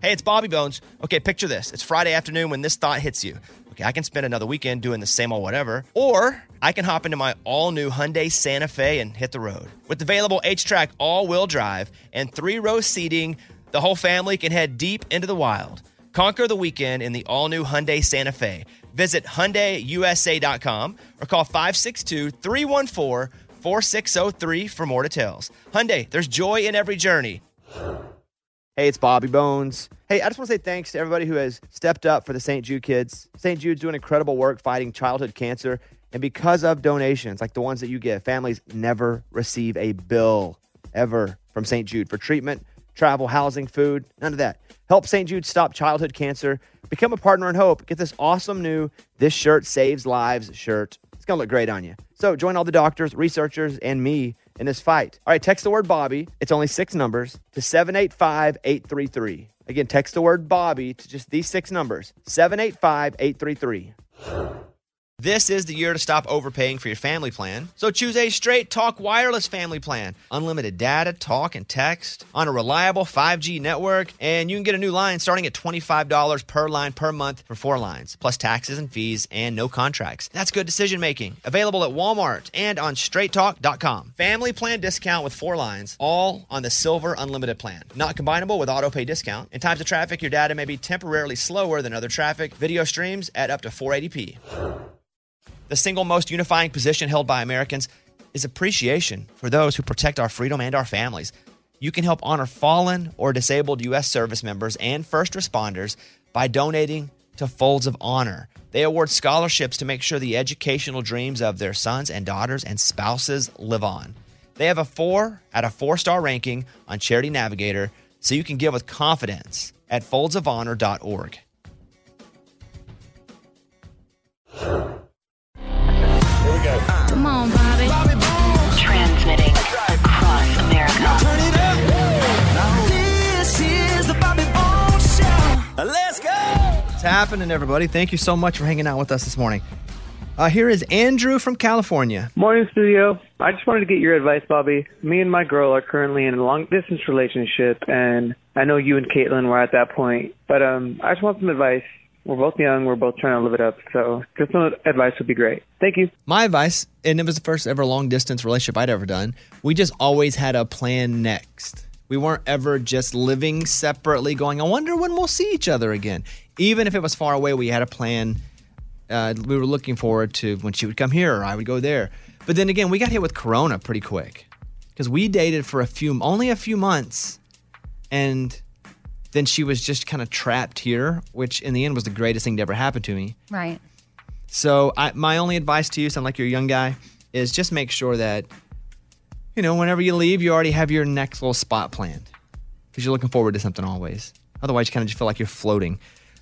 Hey, it's Bobby Bones. Okay, picture this. It's Friday afternoon when this thought hits you. Okay, I can spend another weekend doing the same old whatever, or I can hop into my all-new Hyundai Santa Fe and hit the road. With available H-Track all-wheel drive and 3-row seating, the whole family can head deep into the wild. Conquer the weekend in the all-new Hyundai Santa Fe. Visit HyundaiUSA.com or call 562-314-4603 for more details. Hyundai, there's joy in every journey. Hey, it's Bobby Bones. Hey, I just want to say thanks to everybody who has stepped up for the St. Jude kids. St. Jude's doing incredible work fighting childhood cancer. And because of donations like the ones that you give, families never receive a bill ever from St. Jude for treatment, travel, housing, food, none of that. Help St. Jude stop childhood cancer. Become a partner in hope. Get this awesome new This Shirt Saves Lives shirt. It's going to look great on you. So join all the doctors, researchers, and me in this fight. All right, text the word Bobby. It's only 6 numbers to 785-833. Again, text the word Bobby to just these 6 numbers, 785-833. This is the year to stop overpaying for your family plan. So choose a Straight Talk Wireless family plan. Unlimited data, talk, and text on a reliable 5G network. And you can get a new line starting at $25 per line per month for 4 lines, plus taxes and fees and no contracts. That's good decision making. Available at Walmart and on straighttalk.com. Family plan discount with 4 lines, all on the Silver Unlimited plan. Not combinable with auto pay discount. In times of traffic, your data may be temporarily slower than other traffic. Video streams at up to 480p. The single most unifying position held by Americans is appreciation for those who protect our freedom and our families. You can help honor fallen or disabled U.S. service members and first responders by donating to Folds of Honor. They award scholarships to make sure the educational dreams of their sons and daughters and spouses live on. They have a 4 out of 4-star ranking on Charity Navigator, so you can give with confidence at foldsofhonor.org. Come on, Bobby. Transmitting across America. Turn it up. This is the Bobby Bones Show. Let's go. What's happening, everybody? Thank you so much for hanging out with us this morning. Here is Andrew from California. Morning, studio. I just wanted to get your advice, Bobby. Me and my girl are currently in a long-distance relationship, and I know you and Caitlin were at that point. But I just want some advice. We're both young. We're both trying to live it up. So just some advice would be great. Thank you. My advice, and it was the first ever long-distance relationship I'd ever done, we just always had a plan next. We weren't ever just living separately going, I wonder when we'll see each other again. Even if it was far away, we had a plan. We were looking forward to when she would come here or I would go there. But then again, we got hit with Corona pretty quick because we dated for only a few months, and then she was just kind of trapped here, which in the end was the greatest thing to ever happen to me. Right. So my only advice to you, sound like you're a young guy, is just make sure that, whenever you leave, you already have your next little spot planned because you're looking forward to something always. Otherwise, you kind of just feel like you're floating.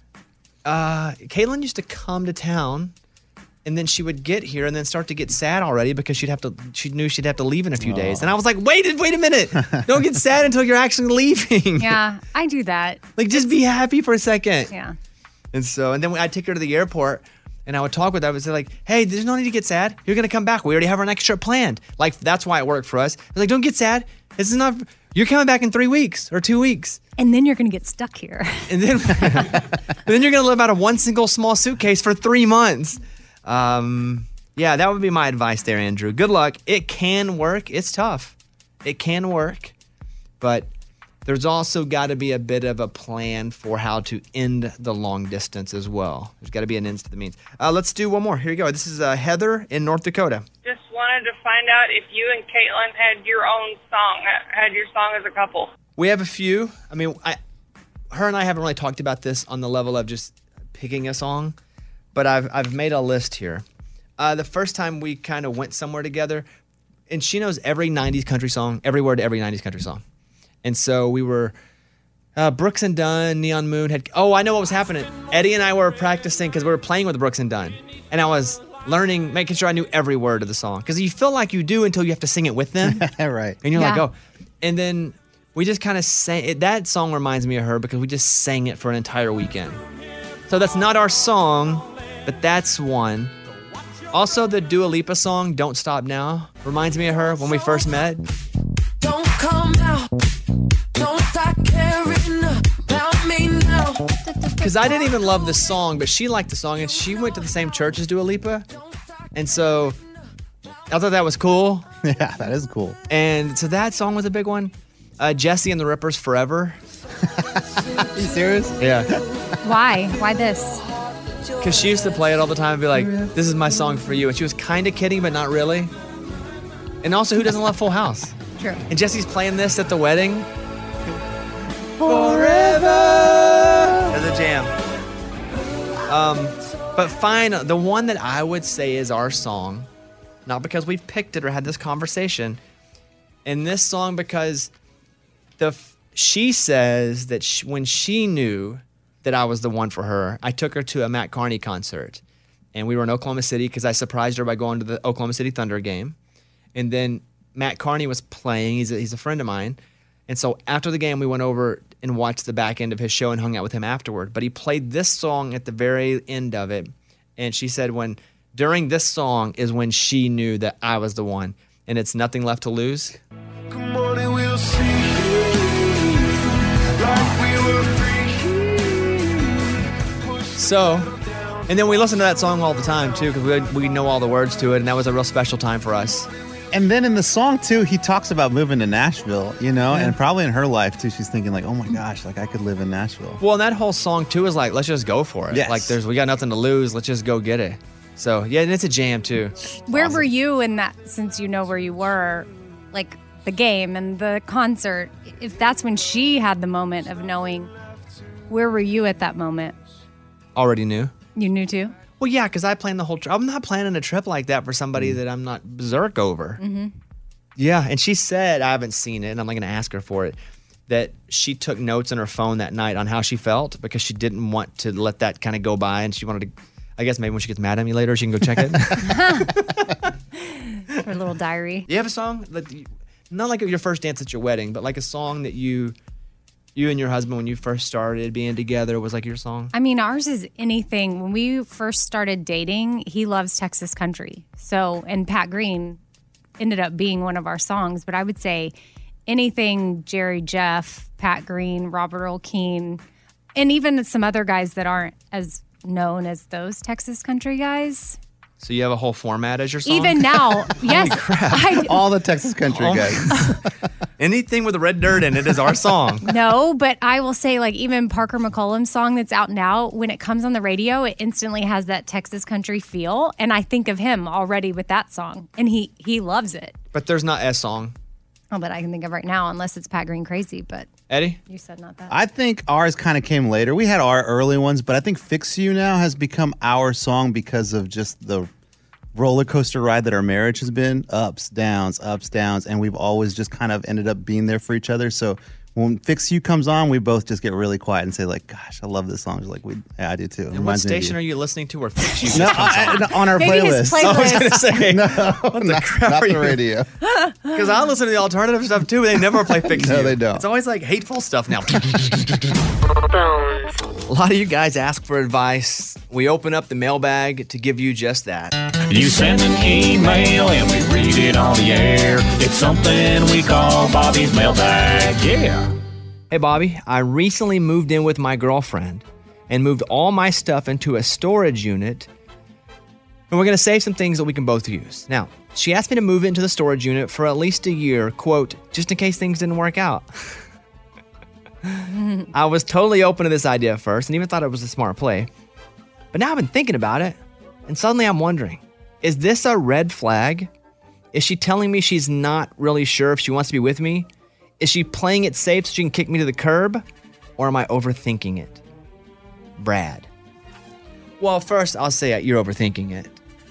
Caitlin used to come to town, and then she would get here and then start to get sad already because she knew she'd have to leave in a few days. And I was like, wait a minute. Don't get sad until you're actually leaving. Yeah, I do that. Just be happy for a second. Yeah. And then I'd take her to the airport, and I would talk with her. I would say, like, hey, there's no need to get sad. You're going to come back. We already have our next trip planned. Like, that's why it worked for us. I was like, don't get sad. This is not... You're coming back in 3 weeks or 2 weeks. And then you're going to get stuck here. And then you're going to live out of one single small suitcase for 3 months. Yeah, that would be my advice there, Andrew. Good luck. It can work. It's tough. It can work. But there's also got to be a bit of a plan for how to end the long distance as well. There's got to be an ends to the means. Let's do one more. Here you go. This is Heather in North Dakota. Just wanted to find out if you and Caitlin had your own song, had your song as a couple. We have a few. I mean, her and I haven't really talked about this on the level of just picking a song, but I've made a list here. The first time we kind of went somewhere together, and she knows every 90s country song, every word to every 90s country song. And so we were, Brooks and Dunn, Neon Moon I know what was happening. Eddie and I were practicing because we were playing with Brooks and Dunn. And I was learning, making sure I knew every word of the song. Because you feel like you do until you have to sing it with them. Right. And you're like, oh. And then we just kind of sang it. That song reminds me of her because we just sang it for an entire weekend. So that's not our song, but that's one. Also, the Dua Lipa song, Don't Stop Now, reminds me of her when we first met. Don't come out. Don't start caring about me Because I didn't even love the song, but she liked the song, and she went to the same church as Dua Lipa. And so I thought that was cool. Yeah, that is cool. And so that song was a big one. Jesse and the Rippers, Forever. Are you serious? Yeah. Why? Why this? Because she used to play it all the time and be like, this is my song for you. And she was kind of kidding, but not really. And also, who doesn't love Full House? True. And Jesse's playing this at the wedding. Forever! As a jam. But fine, the one that I would say is our song, not because we've picked it or had this conversation, and this song because she says that when she knew that I was the one for her, I took her to a Matt Carney concert. And we were in Oklahoma City because I surprised her by going to the Oklahoma City Thunder game. And then Matt Carney was playing. He's a friend of mine. And so after the game, we went over and watched the back end of his show and hung out with him afterward. But he played this song at the very end of it. And she said during this song is when she knew that I was the one. And it's Nothing Left to Lose. Come on and we'll see like we were free. So, and then we listen to that song all the time too because we know all the words to it. And that was a real special time for us. And then in the song, too, he talks about moving to Nashville, and probably in her life, too, she's thinking like, oh, my gosh, like I could live in Nashville. Well, and that whole song, too, is like, let's just go for it. Yes. Like, we got nothing to lose. Let's just go get it. So, yeah, and it's a jam, too. Where were you in that, since you know where you were, like the game and the concert? If that's when she had the moment of knowing, where were you at that moment? Already knew. You knew, too? Well, yeah, because I planned the whole trip. I'm not planning a trip like that for somebody that I'm not berserk over. Mm-hmm. Yeah, and she said, I haven't seen it, and I'm not going to ask her for it, that she took notes on her phone that night on how she felt because she didn't want to let that kind of go by, and she wanted to, I guess maybe when she gets mad at me later, she can go check it. Her little diary. You have a song, not like your first dance at your wedding, but like a song that you and your husband, when you first started being together, was like your song? I mean, ours is anything. When we first started dating, he loves Texas country. So, and Pat Green ended up being one of our songs. But I would say anything Jerry Jeff, Pat Green, Robert Earl Keen, and even some other guys that aren't as known as those Texas country guys. So you have a whole format as your song? Even now, yes. All the Texas country guys. Anything with red dirt in it is our song. No, but I will say, like, even Parker McCollum's song that's out now, when it comes on the radio, it instantly has that Texas country feel. And I think of him already with that song. And he loves it. But there's not a song. Oh, but I can think of right now, unless it's Pat Green Crazy. But Eddie? You said not that. I think ours kind of came later. We had our early ones, but I think Fix You now has become our song because of just the roller coaster ride that our marriage has been. Ups, downs, and we've always just kind of ended up being there for each other. So when Fix You comes on, we both just get really quiet and say like, gosh, I love this song. Like, yeah, I do too. And what station are you listening to where Fix You No, on our Maybe playlist. his playlist. I was going to say. No, what the crap not are the you? radio. Because I listen to the alternative stuff too, but they never play Fix You. No, they don't. It's always like hateful stuff now. A lot of you guys ask for advice. We open up the mailbag to give you just that. You send an email and we read it on the air. It's something we call Bobby's mailbag. Yeah. Hey, Bobby, I recently moved in with my girlfriend and moved all my stuff into a storage unit. And we're going to save some things that we can both use. Now, she asked me to move into the storage unit for at least a year, quote, just in case things didn't work out. I was totally open to this idea at first and even thought it was a smart play. But now I've been thinking about it, and suddenly I'm wondering, is this a red flag? Is she telling me she's not really sure if she wants to be with me? Is she playing it safe so she can kick me to the curb? Or am I overthinking it? Brad. Well, first, I'll say you're overthinking it.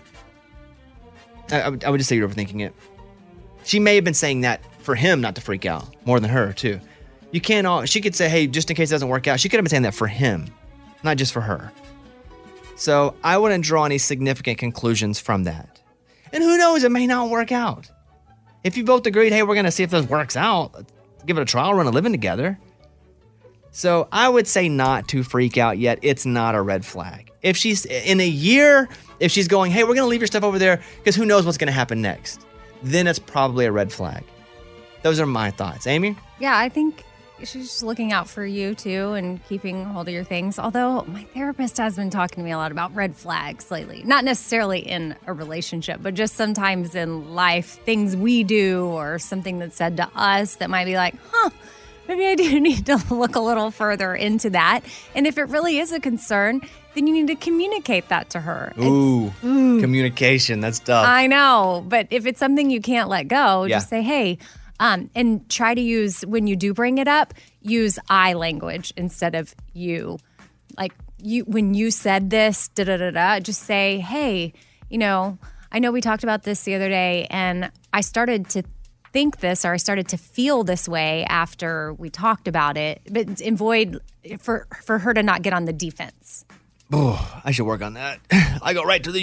I would just say you're overthinking it. She may have been saying that for him not to freak out, more than her, too. You can't she could say, hey, just in case it doesn't work out. She could have been saying that for him, not just for her. So I wouldn't draw any significant conclusions from that. And who knows, it may not work out. If you both agreed, hey, we're going to see if this works out, let's give it a trial run of living together. So I would say not to freak out yet. It's not a red flag. If she's in a year, if she's going, hey, we're going to leave your stuff over there because who knows what's going to happen next, then it's probably a red flag. Those are my thoughts. Amy? Yeah, I think she's just looking out for you too and keeping hold of your things. Although my therapist has been talking to me a lot about red flags lately. Not necessarily in a relationship, but just sometimes in life, things we do or something that's said to us that might be like, maybe I do need to look a little further into that. And if it really is a concern, then you need to communicate that to her. Communication, that's tough. I know, but if it's something you can't let go, just say, hey, and try to use, when you do bring it up, use I language instead of you. Like, when you said this, just say, hey, I know we talked about this the other day, and I started to think this, or I started to feel this way after we talked about it, but avoid for her to not get on the defense. Oh, I should work on that. I go right to the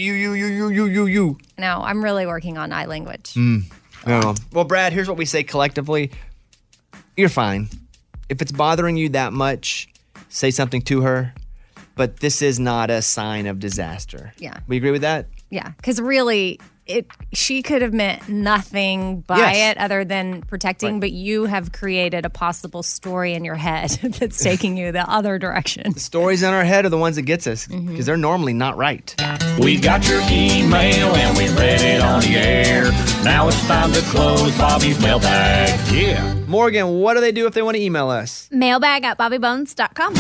you. No, I'm really working on I language. Well, Brad, here's what we say collectively. You're fine. If it's bothering you that much, say something to her. But this is not a sign of disaster. Yeah. We agree with that? Yeah, because really, she could have meant nothing by it other than protecting, but you have created a possible story in your head that's taking you the other direction. The stories in our head are the ones that gets us because they're normally not right. We got your email and we read it on the air. Now it's time to close Bobby's mailbag. Yeah. Morgan, what do they do if they want to email us? Mailbag@bobbybones.com.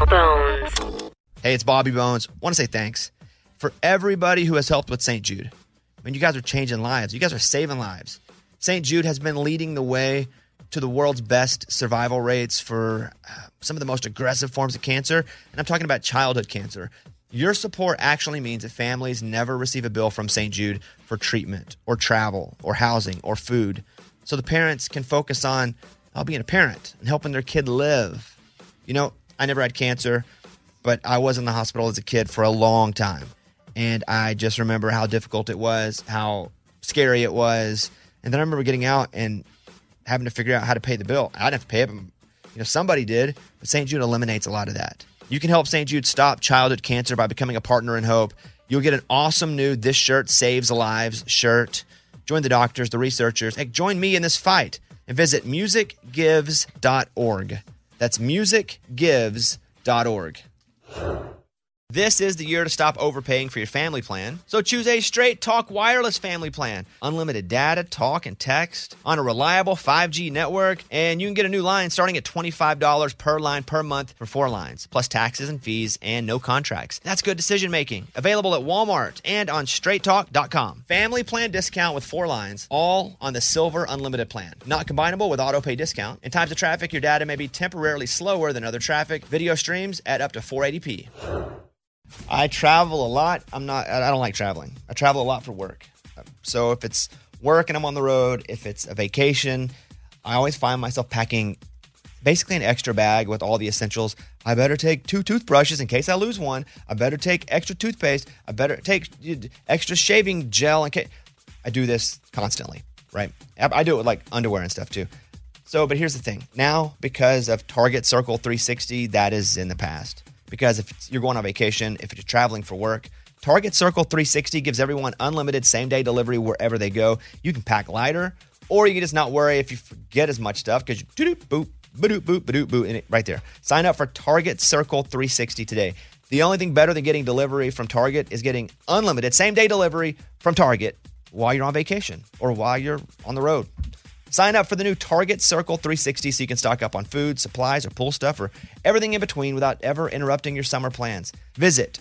Bones. Hey, it's Bobby Bones. Want to say thanks for everybody who has helped with St. Jude. I mean, you guys are changing lives. You guys are saving lives. St. Jude has been leading the way to the world's best survival rates for some of the most aggressive forms of cancer. And I'm talking about childhood cancer. Your support actually means that families never receive a bill from St. Jude for treatment or travel or housing or food. So the parents can focus on being a parent and helping their kid live. I never had cancer, but I was in the hospital as a kid for a long time. And I just remember how difficult it was, how scary it was. And then I remember getting out and having to figure out how to pay the bill. I didn't have to pay it. Somebody did. But St. Jude eliminates a lot of that. You can help St. Jude stop childhood cancer by becoming a partner in hope. You'll get an awesome new This Shirt Saves Lives shirt. Join the doctors, the researchers. Hey, join me in this fight and visit musicgives.org. That's musicgives.org. This is the year to stop overpaying for your family plan. So choose a Straight Talk Wireless family plan. Unlimited data, talk, and text on a reliable 5G network. And you can get a new line starting at $25 per line per month for 4 lines, plus taxes and fees and no contracts. That's good decision making. Available at Walmart and on straighttalk.com. Family plan discount with 4 lines, all on the Silver Unlimited plan. Not combinable with auto pay discount. In times of traffic, your data may be temporarily slower than other traffic. Video streams at up to 480p. I travel a lot. I don't like traveling. I travel a lot for work. So if it's work and I'm on the road, if it's a vacation, I always find myself packing basically an extra bag with all the essentials. I better take 2 toothbrushes in case I lose one. I better take extra toothpaste. I better take extra shaving gel in case. I do this constantly, right? I do it with like underwear and stuff too. But here's the thing. Now, because of Target Circle 360, that is in the past. Because if you're going on vacation, if you're traveling for work, Target Circle 360 gives everyone unlimited same-day delivery wherever they go. You can pack lighter, or you can just not worry if you forget as much stuff because you boop, ba-doop, boop, ba-doop, boop, and right there. Sign up for Target Circle 360 today. The only thing better than getting delivery from Target is getting unlimited same-day delivery from Target while you're on vacation or while you're on the road. Sign up for the new Target Circle 360 so you can stock up on food, supplies, or pool stuff, or everything in between without ever interrupting your summer plans. Visit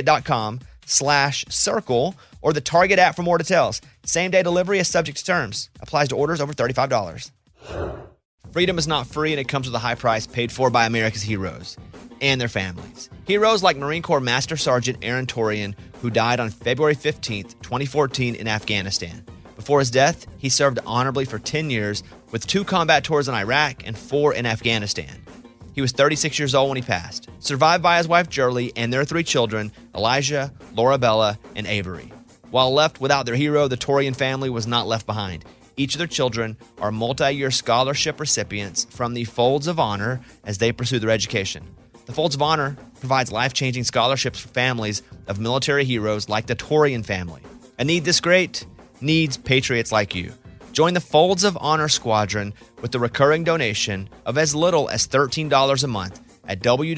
target.com/circle or the Target app for more details. Same-day delivery is subject to terms. Applies to orders over $35. Freedom is not free, and it comes with a high price paid for by America's heroes and their families. Heroes like Marine Corps Master Sergeant Aaron Torian, who died on February 15th, 2014 in Afghanistan. Before his death, he served honorably for 10 years with 2 combat tours in Iraq and 4 in Afghanistan. He was 36 years old when he passed, survived by his wife Jerly and their 3 children, Elijah, Laura Bella, and Avery. While left without their hero, the Torian family was not left behind. Each of their children are multi-year scholarship recipients from the Folds of Honor as they pursue their education. The Folds of Honor provides life-changing scholarships for families of military heroes like the Torian family. A need this great needs patriots like you. Join the Folds of Honor Squadron with the recurring donation of as little as $13 a month at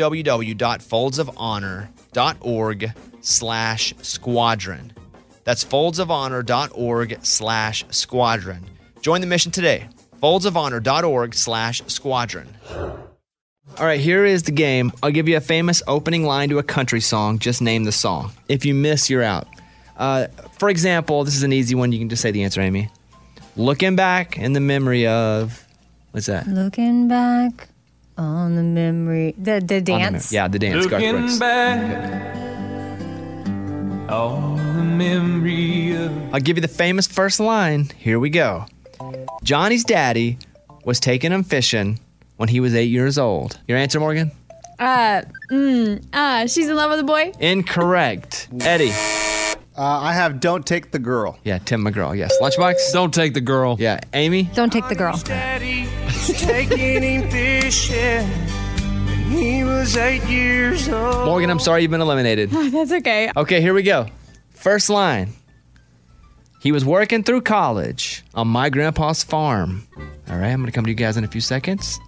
www.foldsofhonor.org/squadron. That's foldsofhonor.org/squadron. Join the mission today. foldsofhonor.org/squadron. All right, here is the game. I'll give you a famous opening line to a country song. Just name the song. If you miss, you're out. For example, this is an easy one. You can just say the answer, Amy. Looking back in the memory of... What's that? Looking back on the memory... The dance? Yeah, the dance. Looking back on the memory of... I'll give you the famous first line. Here we go. Johnny's daddy was taking him fishing when he was 8 years old. Your answer, Morgan? She's in love with a boy. Incorrect. Eddie? I have Don't Take the Girl. Yeah, Tim McGraw. Yes. Lunchbox? Don't Take the Girl. Yeah. Amy? Don't Take the Girl. Daddy was taking him fishing when he was 8 years old. Morgan, I'm sorry you've been eliminated. That's okay. Okay, here we go. First line. He was working through college on my grandpa's farm. All right, I'm going to come to you guys in a few seconds.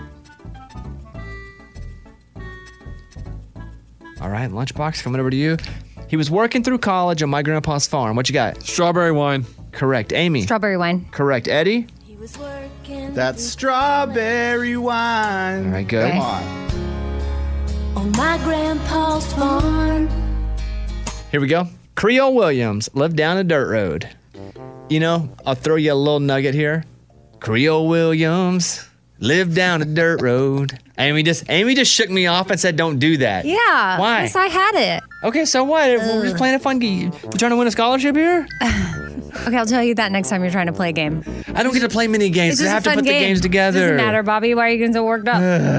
All right, Lunchbox, coming over to you. He was working through college on my grandpa's farm. What you got? Strawberry Wine. Correct. Amy? Strawberry Wine. Correct. Eddie? That's Strawberry Wine. All right, good. Come on. On my grandpa's farm. Here we go. Creole Williams lived down a dirt road. You know, I'll throw you a little nugget here. Creole Williams lived down a dirt road. Amy just shook me off and said, don't do that. Yeah. Why? Yes, I had it. Okay, so what? We're just playing a fun game. You trying to win a scholarship here? Okay, I'll tell you that next time you're trying to play a game. I don't get to play mini games. It's I just have a to fun put the game. games together. Doesn't matter, Bobby. Why are you getting so worked up?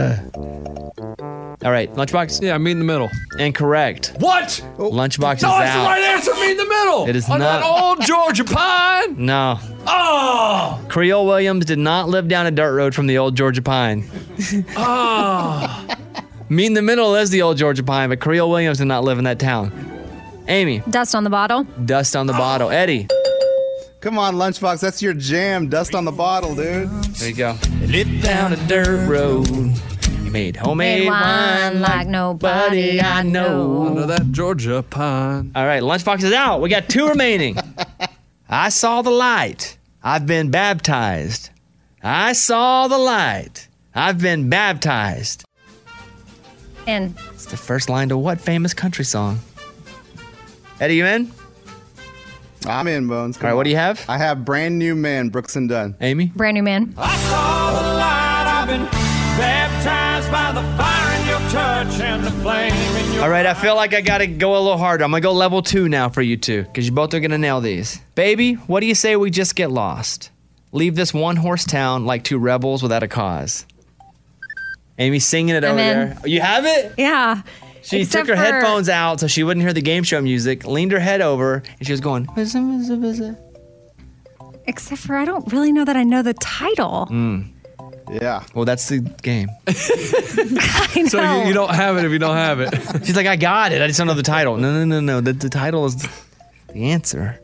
All right, Lunchbox? Yeah, meet in the middle. Incorrect. What? Lunchbox is No, out. that's the right answer. Meet in the middle. It is on not. that old Georgia pine. No. Oh. Creole Williams did not live down a dirt road from the old Georgia pine. Oh. Meet in the middle is the old Georgia pine, but Creole Williams did not live in that town. Amy. Dust on the bottle. Dust on the bottle. Eddie. Come on, Lunchbox. That's your jam. Dust on the bottle, dude. There you go. Lived down a dirt road. Made homemade wine like nobody I know. Under that Georgia pine. All right, Lunchbox is out. We got 2 remaining. I saw the light. I've been baptized. I saw the light. I've been baptized. In. It's the first line to what famous country song? Eddie, you in? I'm in, Bones. All right, what do you have? I have Brand New Man, Brooks and Dunn. Amy? Brand New Man. I saw the light. I've been baptized by the fire in your touch and the flame in your... All right, I feel like I got to go a little harder. I'm going to go level 2 now for you two, because you both are going to nail these. Baby, what do you say we just get lost? Leave this one-horse town like 2 rebels without a cause. Amy's singing it over there. You have it? Yeah. She Except took her for- headphones out so she wouldn't hear the game show music, leaned her head over, and she was going, "Vizza, vizza, vizza." Except for I don't really know that I know the title. Yeah. Well, that's the game. I know. So you don't have it if you don't have it. She's like, I got it. I just don't know the title. No. The title is the answer.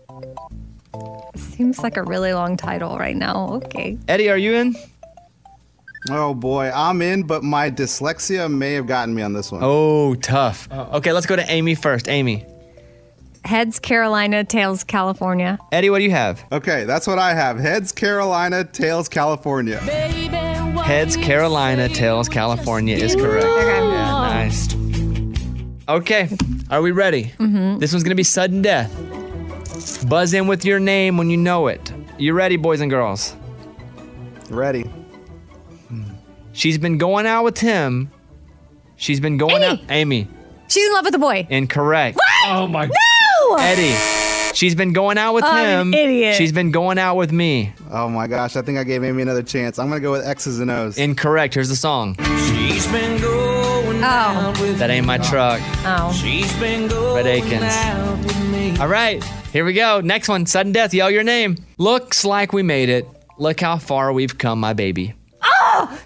Seems like a really long title right now. Okay. Eddie, are you in? Oh, boy. I'm in, but my dyslexia may have gotten me on this one. Oh, tough. Okay, let's go to Amy first. Amy. Heads Carolina, tails California. Eddie, what do you have? Okay, that's what I have. Heads, Carolina, tails, California. Heads, Carolina, tails, California is correct. Okay. Yeah, nice. Okay, are we ready? Mm-hmm. This one's gonna be sudden death. Buzz in with your name when you know it. You ready, boys and girls? Ready. She's been going out with him. She's been going out. Amy. She's in love with a boy. Incorrect. What? Oh my. No! Eddie. She's been going out with I'm him. an idiot. She's been going out with me. Oh, my gosh. I think I gave Amy another chance. I'm going to go with X's and O's. Incorrect. Here's the song. She's been going out with That ain't my truck. Oh. She's been going Red Aikens. out with me. All right, here we go. Next one, sudden death. Yell your name. Looks like we made it. Look how far we've come, my baby. Oh!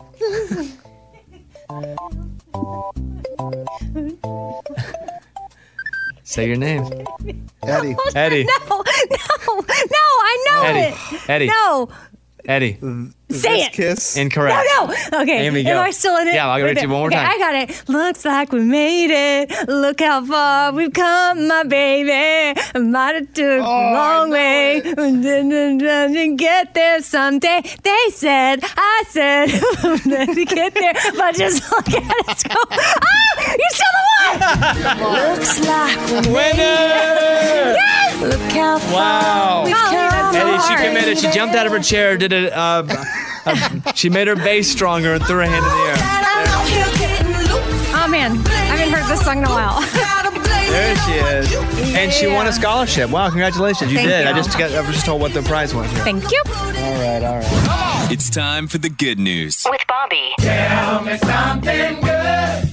Say your name. Eddie. Eddie. No, I know Eddie. No. Eddie. Say it. Kiss. Incorrect. No. Okay. Amy, go. Am I still in it? Yeah, I'll read it to you one more Okay, time. I got it. Looks like we made it. Look how far we've come, my baby. Might have took a long way. To get there someday. They said, I said, to get there. But just look at us go. Ah, you're still the one. Looks like we Winner! Yes! look how far Wow. we've Golly, that's come. so Eddie, she hard. committed. She jumped out of her chair, did it. She made her bass stronger and threw her hand in the air. Oh, man. I haven't heard this song in a while. There she is. And she won a scholarship. Wow, congratulations. You Thank did. you. I was just told what the prize was here. Thank you. All right. It's time for the good news. With Bobby. Tell me something good.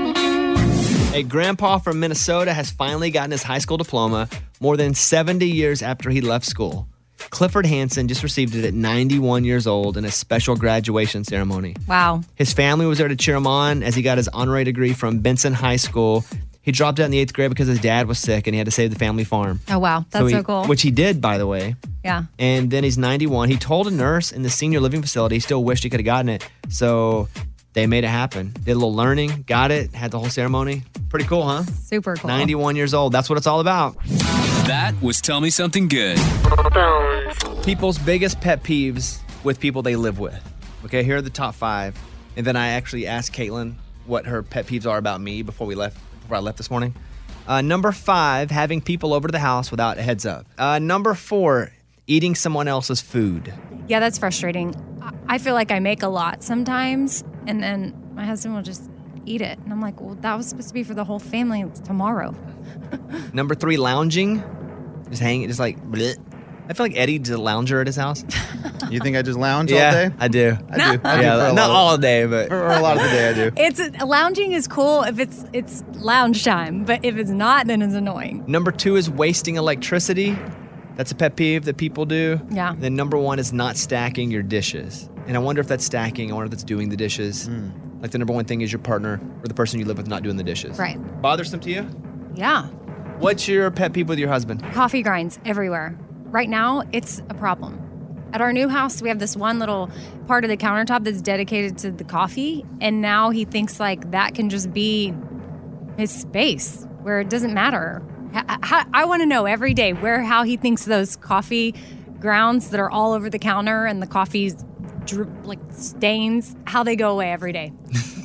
A grandpa from Minnesota has finally gotten his high school diploma more than 70 years after he left school. Clifford Hansen just received it at 91 years old in a special graduation ceremony. Wow. His family was there to cheer him on as he got his honorary degree from Benson High School. He dropped out in the 8th grade because his dad was sick and he had to save the family farm. Oh, wow. That's so cool. Which he did, by the way. Yeah. And then he's 91. He told a nurse in the senior living facility he still wished he could have gotten it. So they made it happen. Did a little learning, got it, had the whole ceremony. Pretty cool, huh? Super cool. 91 years old. That's what it's all about. That was Tell Me Something Good. Bones. People's biggest pet peeves with people they live with. Okay, here are the top 5. And then I actually asked Caitlin what her pet peeves are about me before I left this morning. Number 5, having people over to the house without a heads up. Number 4, eating someone else's food. Yeah, that's frustrating. I feel like I make a lot sometimes, and then my husband will just eat it. And I'm like, well, that was supposed to be for the whole family tomorrow. Number 3, lounging. Just hanging, just like, bleh. I feel like Eddie's a lounger at his house. You think I just lounge Yeah, all day? I do. I do. Yeah, not all day, but For a lot of the day, I do. It's lounging is cool if it's lounge time, but if it's not, then it's annoying. Number 2 is wasting electricity. That's a pet peeve that people do. Yeah. Then number 1 is not stacking your dishes. And I wonder if that's stacking. I wonder if that's doing the dishes. Like the number 1 thing is your partner or the person you live with not doing the dishes. Right. Bothersome to you? Yeah. What's your pet peeve with your husband? Coffee grinds everywhere. Right now, it's a problem. At our new house, we have this one little part of the countertop that's dedicated to the coffee, and now he thinks like that can just be his space where it doesn't matter. I want to know every day how he thinks those coffee grounds that are all over the counter and the coffee like stains, how they go away every day.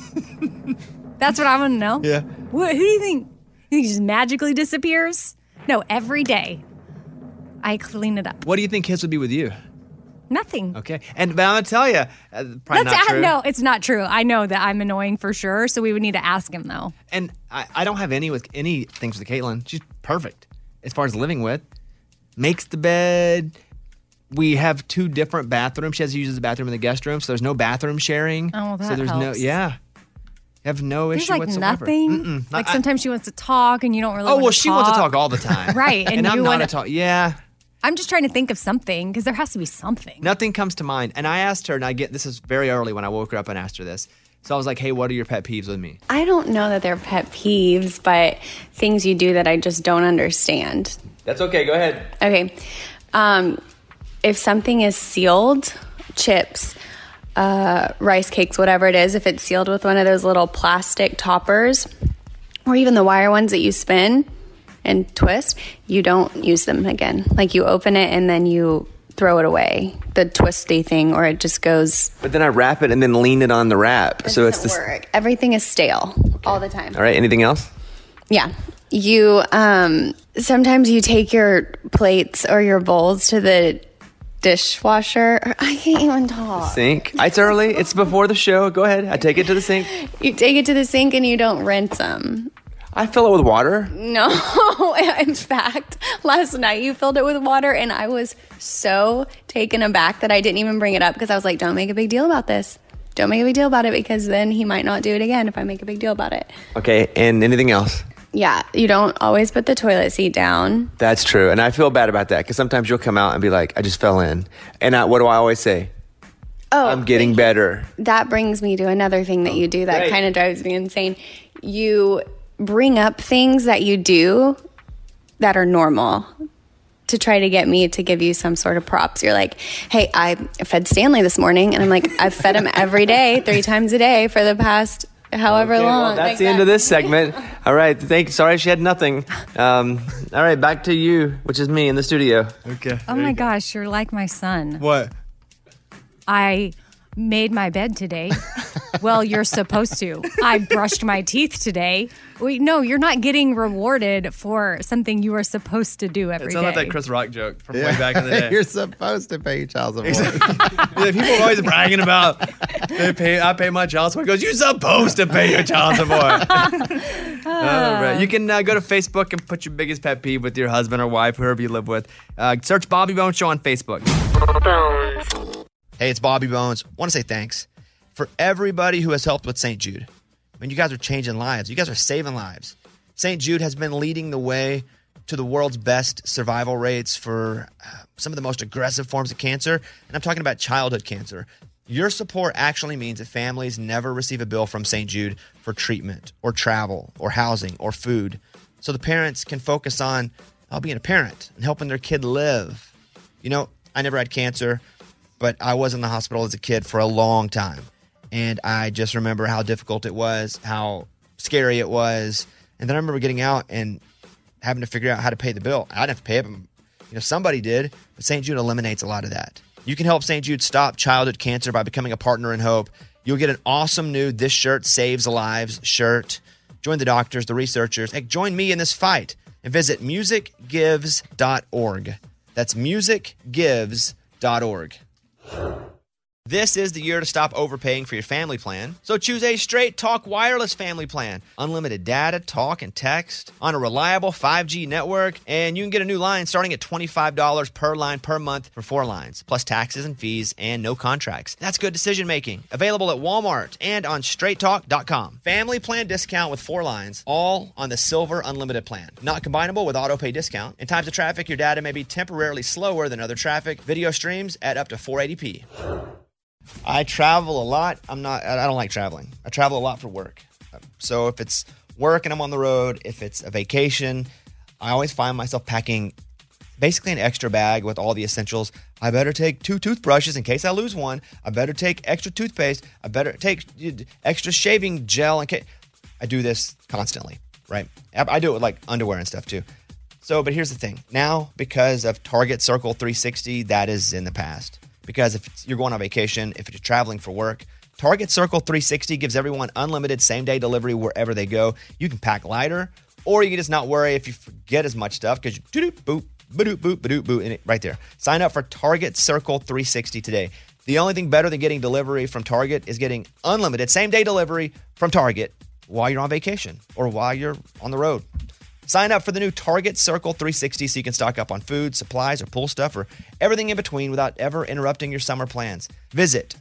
That's what I want to know. Yeah. Who do you think? You think he just magically disappears? No, every day I clean it up. What do you think his would be with you? Nothing. Okay. But I'm going to tell you, probably not true. No, it's not true. I know that I'm annoying for sure, so we would need to ask him though. And I don't have any things with Caitlin. She's perfect as far as living with. Makes the bed. We have 2 different bathrooms. She has to use the bathroom in the guest room, so there's no bathroom sharing. Oh, that so there's helps. You have no There's issue like whatsoever. nothing. Like sometimes she wants to talk and you don't really. Oh, want well, to she wants to talk all the time. Right, And and I'm you not wanna- a talk. Yeah. I'm just trying to think of something because there has to be something. Nothing comes to mind. And I asked her, and this is very early when I woke her up and asked her this. So I was like, hey, what are your pet peeves with me? I don't know that they're pet peeves, but things you do that I just don't understand. That's okay. Go ahead. Okay. If something is sealed, chips, rice cakes, whatever it is, if it's sealed with one of those little plastic toppers, or even the wire ones that you spin and twist, you don't use them again. Like you open it and then you throw it away, the twisty thing, or it just goes. But then I wrap it and then lean it on the wrap. So it's Doesn't work. Everything is stale all the time. All right. Anything else? Yeah. You, sometimes you take your plates or your bowls to the dishwasher. I can't even talk. Sink. It's early. It's before the show. Go ahead. I take it to the sink. You take it to the sink and you don't rinse them. I fill it with water. No. In fact, last night you filled it with water and I was so taken aback that I didn't even bring it up because I was like, don't make a big deal about this. Don't make a big deal about it because then he might not do it again if I make a big deal about it. Okay. And anything else? Yeah. You don't always put the toilet seat down. That's true. And I feel bad about that because sometimes you'll come out and be like, I just fell in. And what do I always say? Oh, I'm getting better. That brings me to another thing that you do that Great. kind of drives me insane. You bring up things that you do that are normal to try to get me to give you some sort of props. You're like, hey, I fed Stanley this morning. And I'm like, I've fed him every day, 3 times a day for the past however long. Well, that's the end of this segment. All right. Sorry she had nothing. All right. Back to you, which is me in the studio. Okay. Oh my gosh, you're like my son. What? I made my bed today. Well, you're supposed to. I brushed my teeth today. Wait, no, you're not getting rewarded for something you are supposed to do every It day. sounds like that Chris Rock joke from way back in the day. You're supposed to pay your child support. Yeah, people are always bragging about I pay my child support. He goes, you're supposed to pay your child support. Right. You can go to Facebook and put your biggest pet peeve with your husband or wife, whoever you live with. Search Bobby Bones Show on Facebook. Hey, it's Bobby Bones. Want to say thanks for everybody who has helped with St. Jude. I mean, you guys are changing lives. You guys are saving lives. St. Jude has been leading the way to the world's best survival rates for some of the most aggressive forms of cancer. And I'm talking about childhood cancer. Your support actually means that families never receive a bill from St. Jude for treatment or travel or housing or food. So the parents can focus on being a parent and helping their kid live. You know, I never had cancer, but I was in the hospital as a kid for a long time. And I just remember how difficult it was, how scary it was. And then I remember getting out and having to figure out how to pay the bill. I didn't have to pay it. Somebody did, but St. Jude eliminates a lot of that. You can help St. Jude stop childhood cancer by becoming a partner in hope. You'll get an awesome new This Shirt Saves Lives shirt. Join the doctors, the researchers. Hey, join me in this fight and visit musicgives.org. That's musicgives.org. This is the year to stop overpaying for your family plan. So choose a Straight Talk Wireless family plan. Unlimited data, talk, and text on a reliable 5G network. And you can get a new line starting at $25 per line per month for 4 lines, plus taxes and fees and no contracts. That's good decision making. Available at Walmart and on straighttalk.com. Family plan discount with 4 lines, all on the Silver Unlimited plan. Not combinable with auto pay discount. In times of traffic, your data may be temporarily slower than other traffic. Video streams at up to 480p. I travel a lot. I don't like traveling. I travel a lot for work. So if it's work and I'm on the road, if it's a vacation, I always find myself packing basically an extra bag with all the essentials. I better take 2 toothbrushes in case I lose one. I better take extra toothpaste. I better take extra shaving gel in case. I do this constantly, right? I do it with like underwear and stuff too. So, but here's the thing. Now, because of Target Circle 360, that is in the past. Because if you're going on vacation, if you're traveling for work, Target Circle 360 gives everyone unlimited same-day delivery wherever they go. You can pack lighter, or you can just not worry if you forget as much stuff because you boop, ba-doop, boop, ba-doop, boop, and right there. Sign up for Target Circle 360 today. The only thing better than getting delivery from Target is getting unlimited same-day delivery from Target while you're on vacation or while you're on the road. Sign up for the new Target Circle 360 so you can stock up on food, supplies, or pool stuff, or everything in between without ever interrupting your summer plans. Visit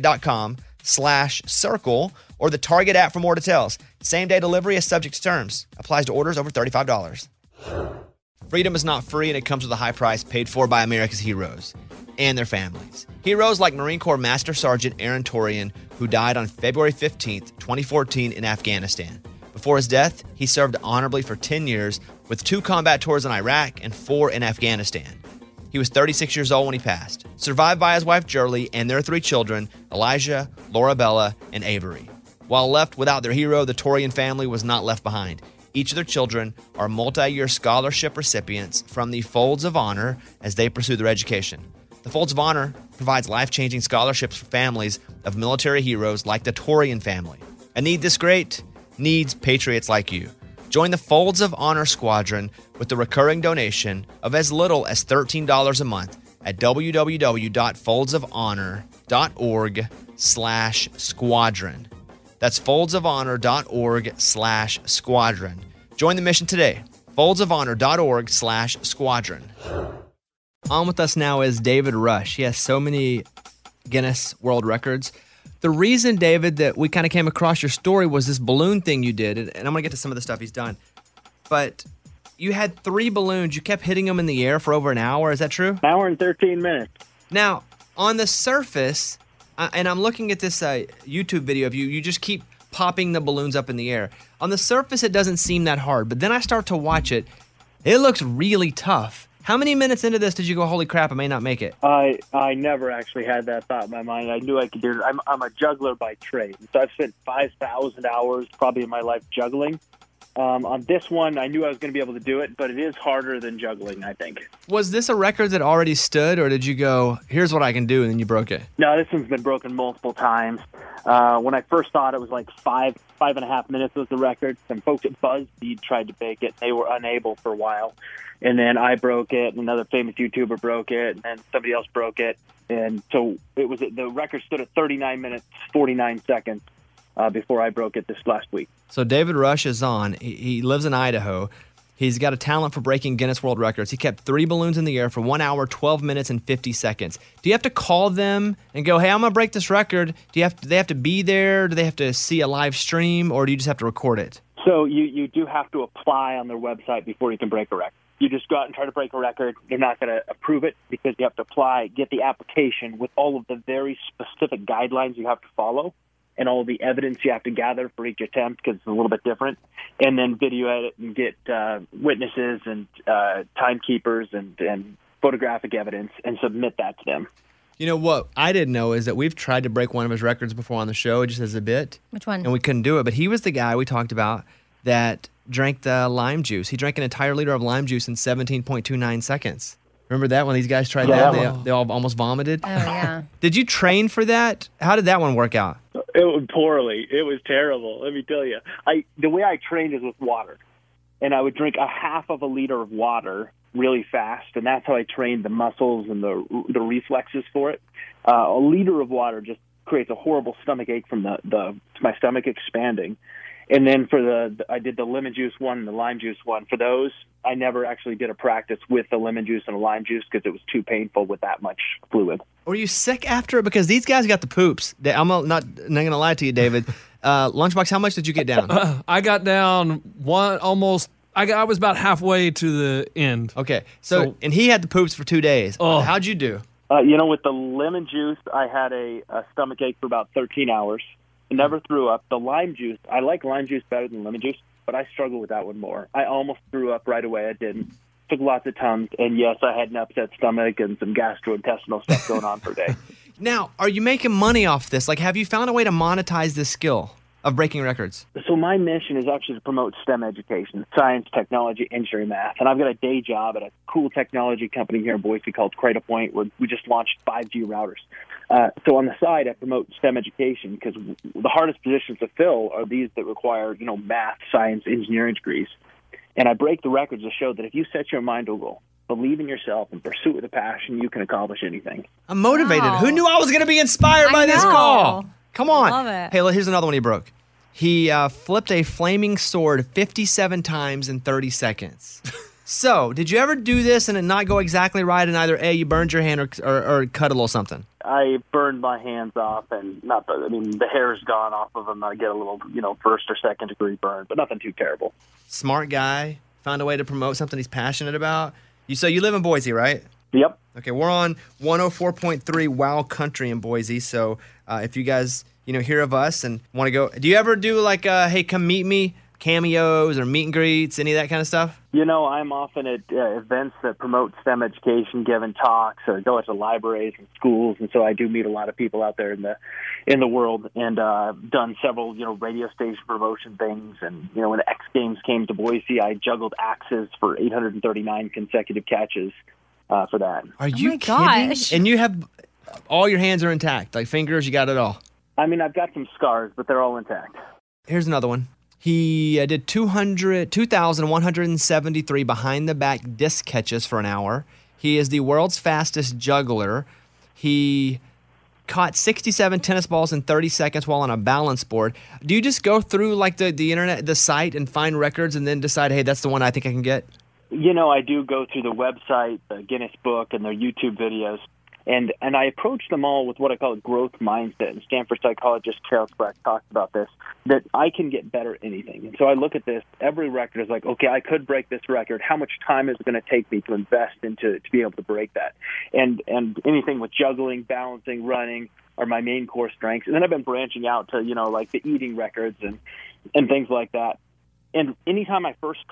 target.com/circle or the Target app for more details. Same-day delivery is subject to terms. Applies to orders over $35. Freedom is not free, and it comes with a high price paid for by America's heroes and their families. Heroes like Marine Corps Master Sergeant Aaron Torian, who died on February 15th, 2014 in Afghanistan. Before his death, he served honorably for 10 years with 2 combat tours in Iraq and 4 in Afghanistan. He was 36 years old when he passed, survived by his wife, Jerly, and their 3 children, Elijah, Laura Bella, and Avery. While left without their hero, the Torian family was not left behind. Each of their children are multi-year scholarship recipients from the Folds of Honor as they pursue their education. The Folds of Honor provides life-changing scholarships for families of military heroes like the Torian family. A need this great needs patriots like you. Join the Folds of Honor Squadron with the recurring donation of as little as $13 a month at www.foldsofhonor.org/squadron. That's foldsofhonor.org/squadron. Join the mission today. foldsofhonor.org/squadron. On with us now is David Rush. He has so many Guinness World Records. The reason, David, that we kind of came across your story was this balloon thing you did, and I'm going to get to some of the stuff he's done. But you had 3 balloons. You kept hitting them in the air for over an hour. Is that true? An hour and 13 minutes. Now, on the surface, and I'm looking at this YouTube video of you, you just keep popping the balloons up in the air. On the surface, it doesn't seem that hard, but then I start to watch it. It looks really tough. How many minutes into this did you go, holy crap, I may not make it? I never actually had that thought in my mind. I knew I could do it. I'm a juggler by trade. So I've spent 5,000 hours probably in my life juggling. On this one, I knew I was going to be able to do it, but it is harder than juggling, I think. Was this a record that already stood, or did you go, here's what I can do, and then you broke it? No, this one's been broken multiple times. When I first thought it was like 5.5 minutes was the record. Some folks at BuzzFeed tried to make it. They were unable for a while. And then I broke it, and another famous YouTuber broke it, and then somebody else broke it. And so the record stood at 39 minutes, 49 seconds before I broke it this last week. So David Rush is on. He lives in Idaho. He's got a talent for breaking Guinness World Records. He kept 3 balloons in the air for 1 hour, 12 minutes, and 50 seconds. Do you have to call them and go, hey, I'm going to break this record? Do they have to be there? Do they have to see a live stream, or do you just have to record it? So you do have to apply on their website before you can break a record. You just go out and try to break a record. They're not going to approve it because you have to apply, get the application with all of the very specific guidelines you have to follow and all of the evidence you have to gather for each attempt because it's a little bit different, and then video edit and get witnesses and timekeepers and photographic evidence and submit that to them. You know what I didn't know is that we've tried to break one of his records before on the show, just as a bit. Which one? And we couldn't do it, but he was the guy we talked about that drank the lime juice. He drank an entire liter of lime juice in 17.29 seconds. Remember that when these guys tried that? They all almost vomited? Oh, yeah. Did you train for that? How did that one work out? It was poorly. It was terrible. Let me tell you. The way I trained is with water, and I would drink a half of a liter of water really fast, and that's how I trained the muscles and the reflexes for it. A liter of water just creates a horrible stomach ache from my stomach expanding. And then I did the lemon juice one and the lime juice one. For those, I never actually did a practice with the lemon juice and the lime juice because it was too painful with that much fluid. Were you sick after it? Because these guys got the poops. I'm not going to lie to you, David. Lunchbox, how much did you get down? I got down I was about halfway to the end. Okay. So and he had the poops for 2 days. How'd you do? With the lemon juice, I had a stomach ache for about 13 hours. I never threw up. The lime juice, I like lime juice better than lemon juice, but I struggle with that one more. I almost threw up right away. I didn't. Took lots of Tums, and yes, I had an upset stomach and some gastrointestinal stuff going on for a day. Now, are you making money off this? Like, have you found a way to monetize this skill of breaking records? So my mission is actually to promote STEM education, science, technology, engineering, math. And I've got a day job at a cool technology company here in Boise called Cradlepoint, where we just launched 5G routers. So on the side, I promote STEM education because the hardest positions to fill are these that require, math, science, engineering degrees. And I break the records to show that if you set your mind to a goal, believe in yourself, and pursue it with a passion, you can accomplish anything. I'm motivated. Wow. Who knew I was going to be inspired by this call? Come on. Love it. Hey, here's another one he broke. He flipped a flaming sword 57 times in 30 seconds. So, did you ever do this and it not go exactly right, and either A, you burned your hand or cut a little something? I burned my hands off, and the hair's gone off of them. I get a little, first or second degree burn, but nothing too terrible. Smart guy. Found a way to promote something he's passionate about. So you live in Boise, right? Yep. Okay, we're on 104.3 Wow Country in Boise. So if you guys, hear of us and want to go, do you ever do like, hey, come meet me, cameos or meet and greets, any of that kind of stuff? I'm often at events that promote STEM education, giving talks, or go to libraries and schools, and so I do meet a lot of people out there in the world, and done several radio station promotion things. And when the X Games came to Boise, I juggled axes for 839 consecutive catches for that. Are you kidding? Gosh. And you have all your hands are intact, like fingers, you got it all. I've got some scars, but they're all intact. Here's another one. He did 2,173 behind-the-back disc catches for an hour. He is the world's fastest juggler. He caught 67 tennis balls in 30 seconds while on a balance board. Do you just go through like the internet, the site, and find records and then decide, hey, that's the one I think I can get? I do go through the website, the Guinness book, and their YouTube videos. And I approach them all with what I call a growth mindset. And Stanford psychologist Carol Dweck talks about this, that I can get better at anything. And so I look at this, every record is like, okay, I could break this record. How much time is it going to take me to invest to be able to break that? And anything with juggling, balancing, running are my main core strengths. And then I've been branching out to, like the eating records and things like that. And anytime I first try it,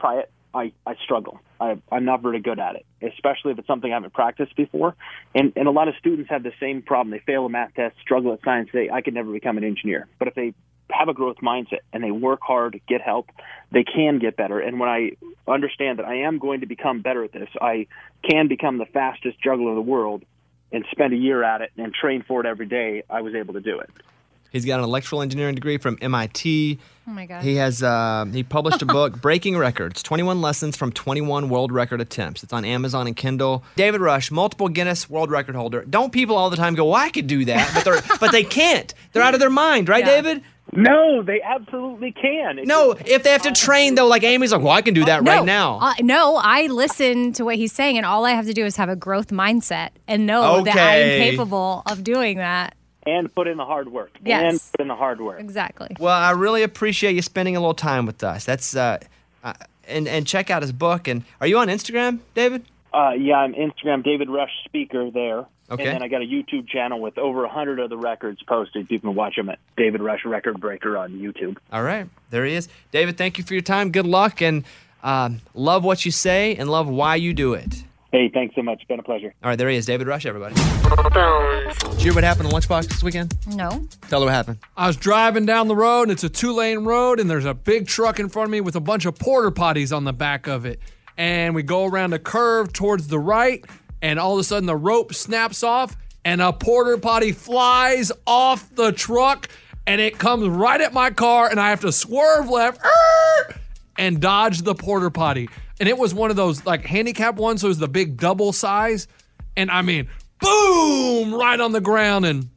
I struggle. I'm not very good at it, especially if it's something I haven't practiced before. And a lot of students have the same problem. They fail a math test, struggle at science, say, I could never become an engineer. But if they have a growth mindset and they work hard, get help, they can get better. And when I understand that I am going to become better at this, I can become the fastest juggler in the world and spend a year at it and train for it every day, I was able to do it. He's got an electrical engineering degree from MIT. Oh my God. He has he published a book, Breaking Records, 21 Lessons from 21 World Record Attempts. It's on Amazon and Kindle. David Rush, multiple Guinness World Record holder. Don't people all the time go, well, I could do that, but they can't. They're out of their mind, right, David? No, they absolutely can. No, if they have to train, though, like Amy's like, well, I can do that right now. No, I listen to what he's saying, and all I have to do is have a growth mindset and know that I am capable of doing that. And put in the hard work. Yes. And put in the hard work. Exactly. Well, I really appreciate you spending a little time with us. That's and check out his book. And are you on Instagram, David? Yeah, I'm Instagram David Rush Speaker there. Okay. And then I got a YouTube channel with over 100 of the records posted. You can watch them at David Rush Record Breaker on YouTube. All right. There he is. David, thank you for your time. Good luck. And love what you say and love why you do it. Hey, thanks so much. It's been a pleasure. All right. There he is. David Rush, everybody. Did you hear what happened on Lunchbox this weekend? No. Tell her what happened. I was driving down the road, and it's a 2-lane road, and there's a big truck in front of me with a bunch of porta potties on the back of it. And we go around a curve towards the right, and all of a sudden the rope snaps off, and a porta potty flies off the truck, and it comes right at my car, and I have to swerve left and dodge the porta potty. And it was one of those like handicap ones, so it was the big double size. And I mean, boom, right on the ground. And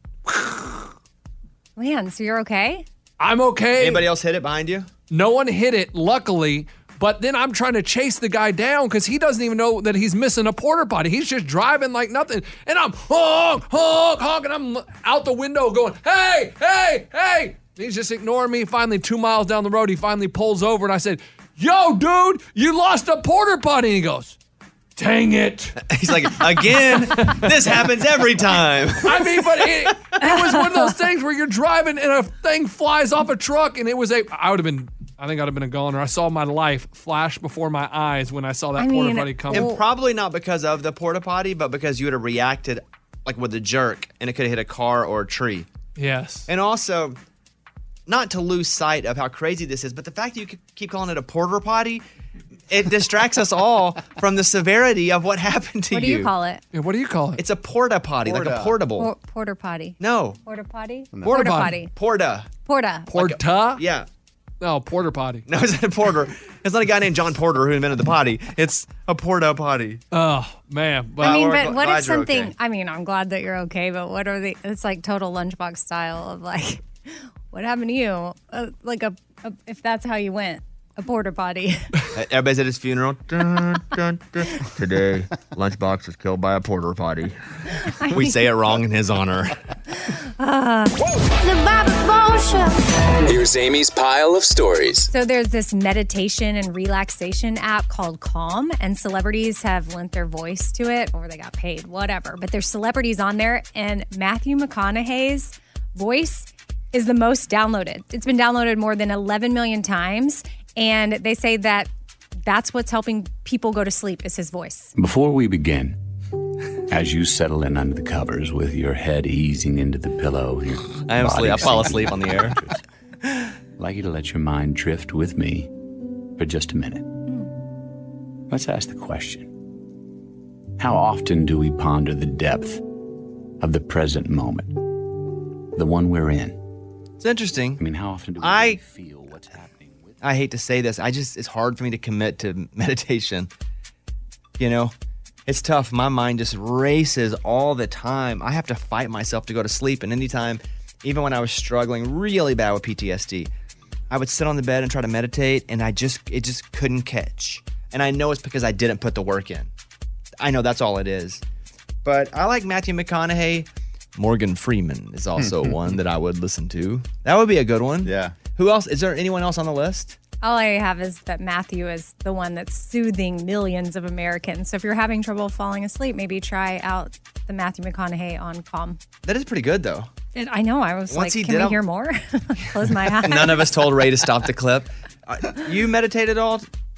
Man, so you're okay? I'm okay. Anybody else hit it behind you? No one hit it, luckily. But then I'm trying to chase the guy down because he doesn't even know that he's missing a porta potty. He's just driving like nothing. And I'm honk, honk, honk. And I'm out the window going, hey, hey, hey. He's just ignoring me. Finally, 2 miles down the road, he finally pulls over. And I said, yo, dude, you lost a porta potty. And he goes, dang it. He's like, again, this happens every time. I mean, but it was one of those things where you're driving and a thing flies off a truck. And it was I think I'd have been a goner. I saw my life flash before my eyes when I saw that porta potty come. And probably not because of the porta potty, but because you would have reacted like with a jerk and it could have hit a car or a tree. Yes. And also, not to lose sight of how crazy this is, but the fact that you keep calling it a porta potty, it distracts us all from the severity of what happened to you. What do you call it? Yeah, what do you call it? It's a porta potty, like a portable. Porta potty. No. Porta potty? No. Porta potty. Porta. Porta. Porta? Yeah. No, porter potty. No, it's not a porter. It's not a guy named John Porter who invented the potty. It's a porta potty. Oh, man. But what if something, okay. I mean, I'm glad that you're okay, but what are it's like total Lunchbox style of like, what happened to you? If that's how you went, a porta potty. Everybody's at his funeral. Dun, dun, dun. Today, Lunchbox was killed by a porta potty. We say it wrong in his honor. The Bobby Bones Show. Here's Amy's pile of stories. So there's this meditation and relaxation app called Calm, and celebrities have lent their voice to it, or they got paid, whatever. But there's celebrities on there, and Matthew McConaughey's voice is the most downloaded. It's been downloaded more than 11 million times, and they say that that's what's helping people go to sleep is his voice. Before we begin, as you settle in under the covers with your head easing into the pillow, I fall asleep on the air. I'd like you to let your mind drift with me for just a minute. Let's ask the question. How often do we ponder the depth of the present moment? The one we're in. It's interesting. I mean, how often do we feel what's happening? I hate to say this. It's hard for me to commit to meditation. You know, it's tough. My mind just races all the time. I have to fight myself to go to sleep. And anytime, even when I was struggling really bad with PTSD, I would sit on the bed and try to meditate, and it just couldn't catch. And I know it's because I didn't put the work in. I know that's all it is. But I like Matthew McConaughey. Morgan Freeman is also one that I would listen to. That would be a good one. Yeah. Who else? Is there anyone else on the list? All I have is that Matthew is the one that's soothing millions of Americans. So if you're having trouble falling asleep, maybe try out the Matthew McConaughey on Calm. That is pretty good, though. I know. I was can we hear more? Close my eyes. None of us told Ray to stop the clip. You meditate at all?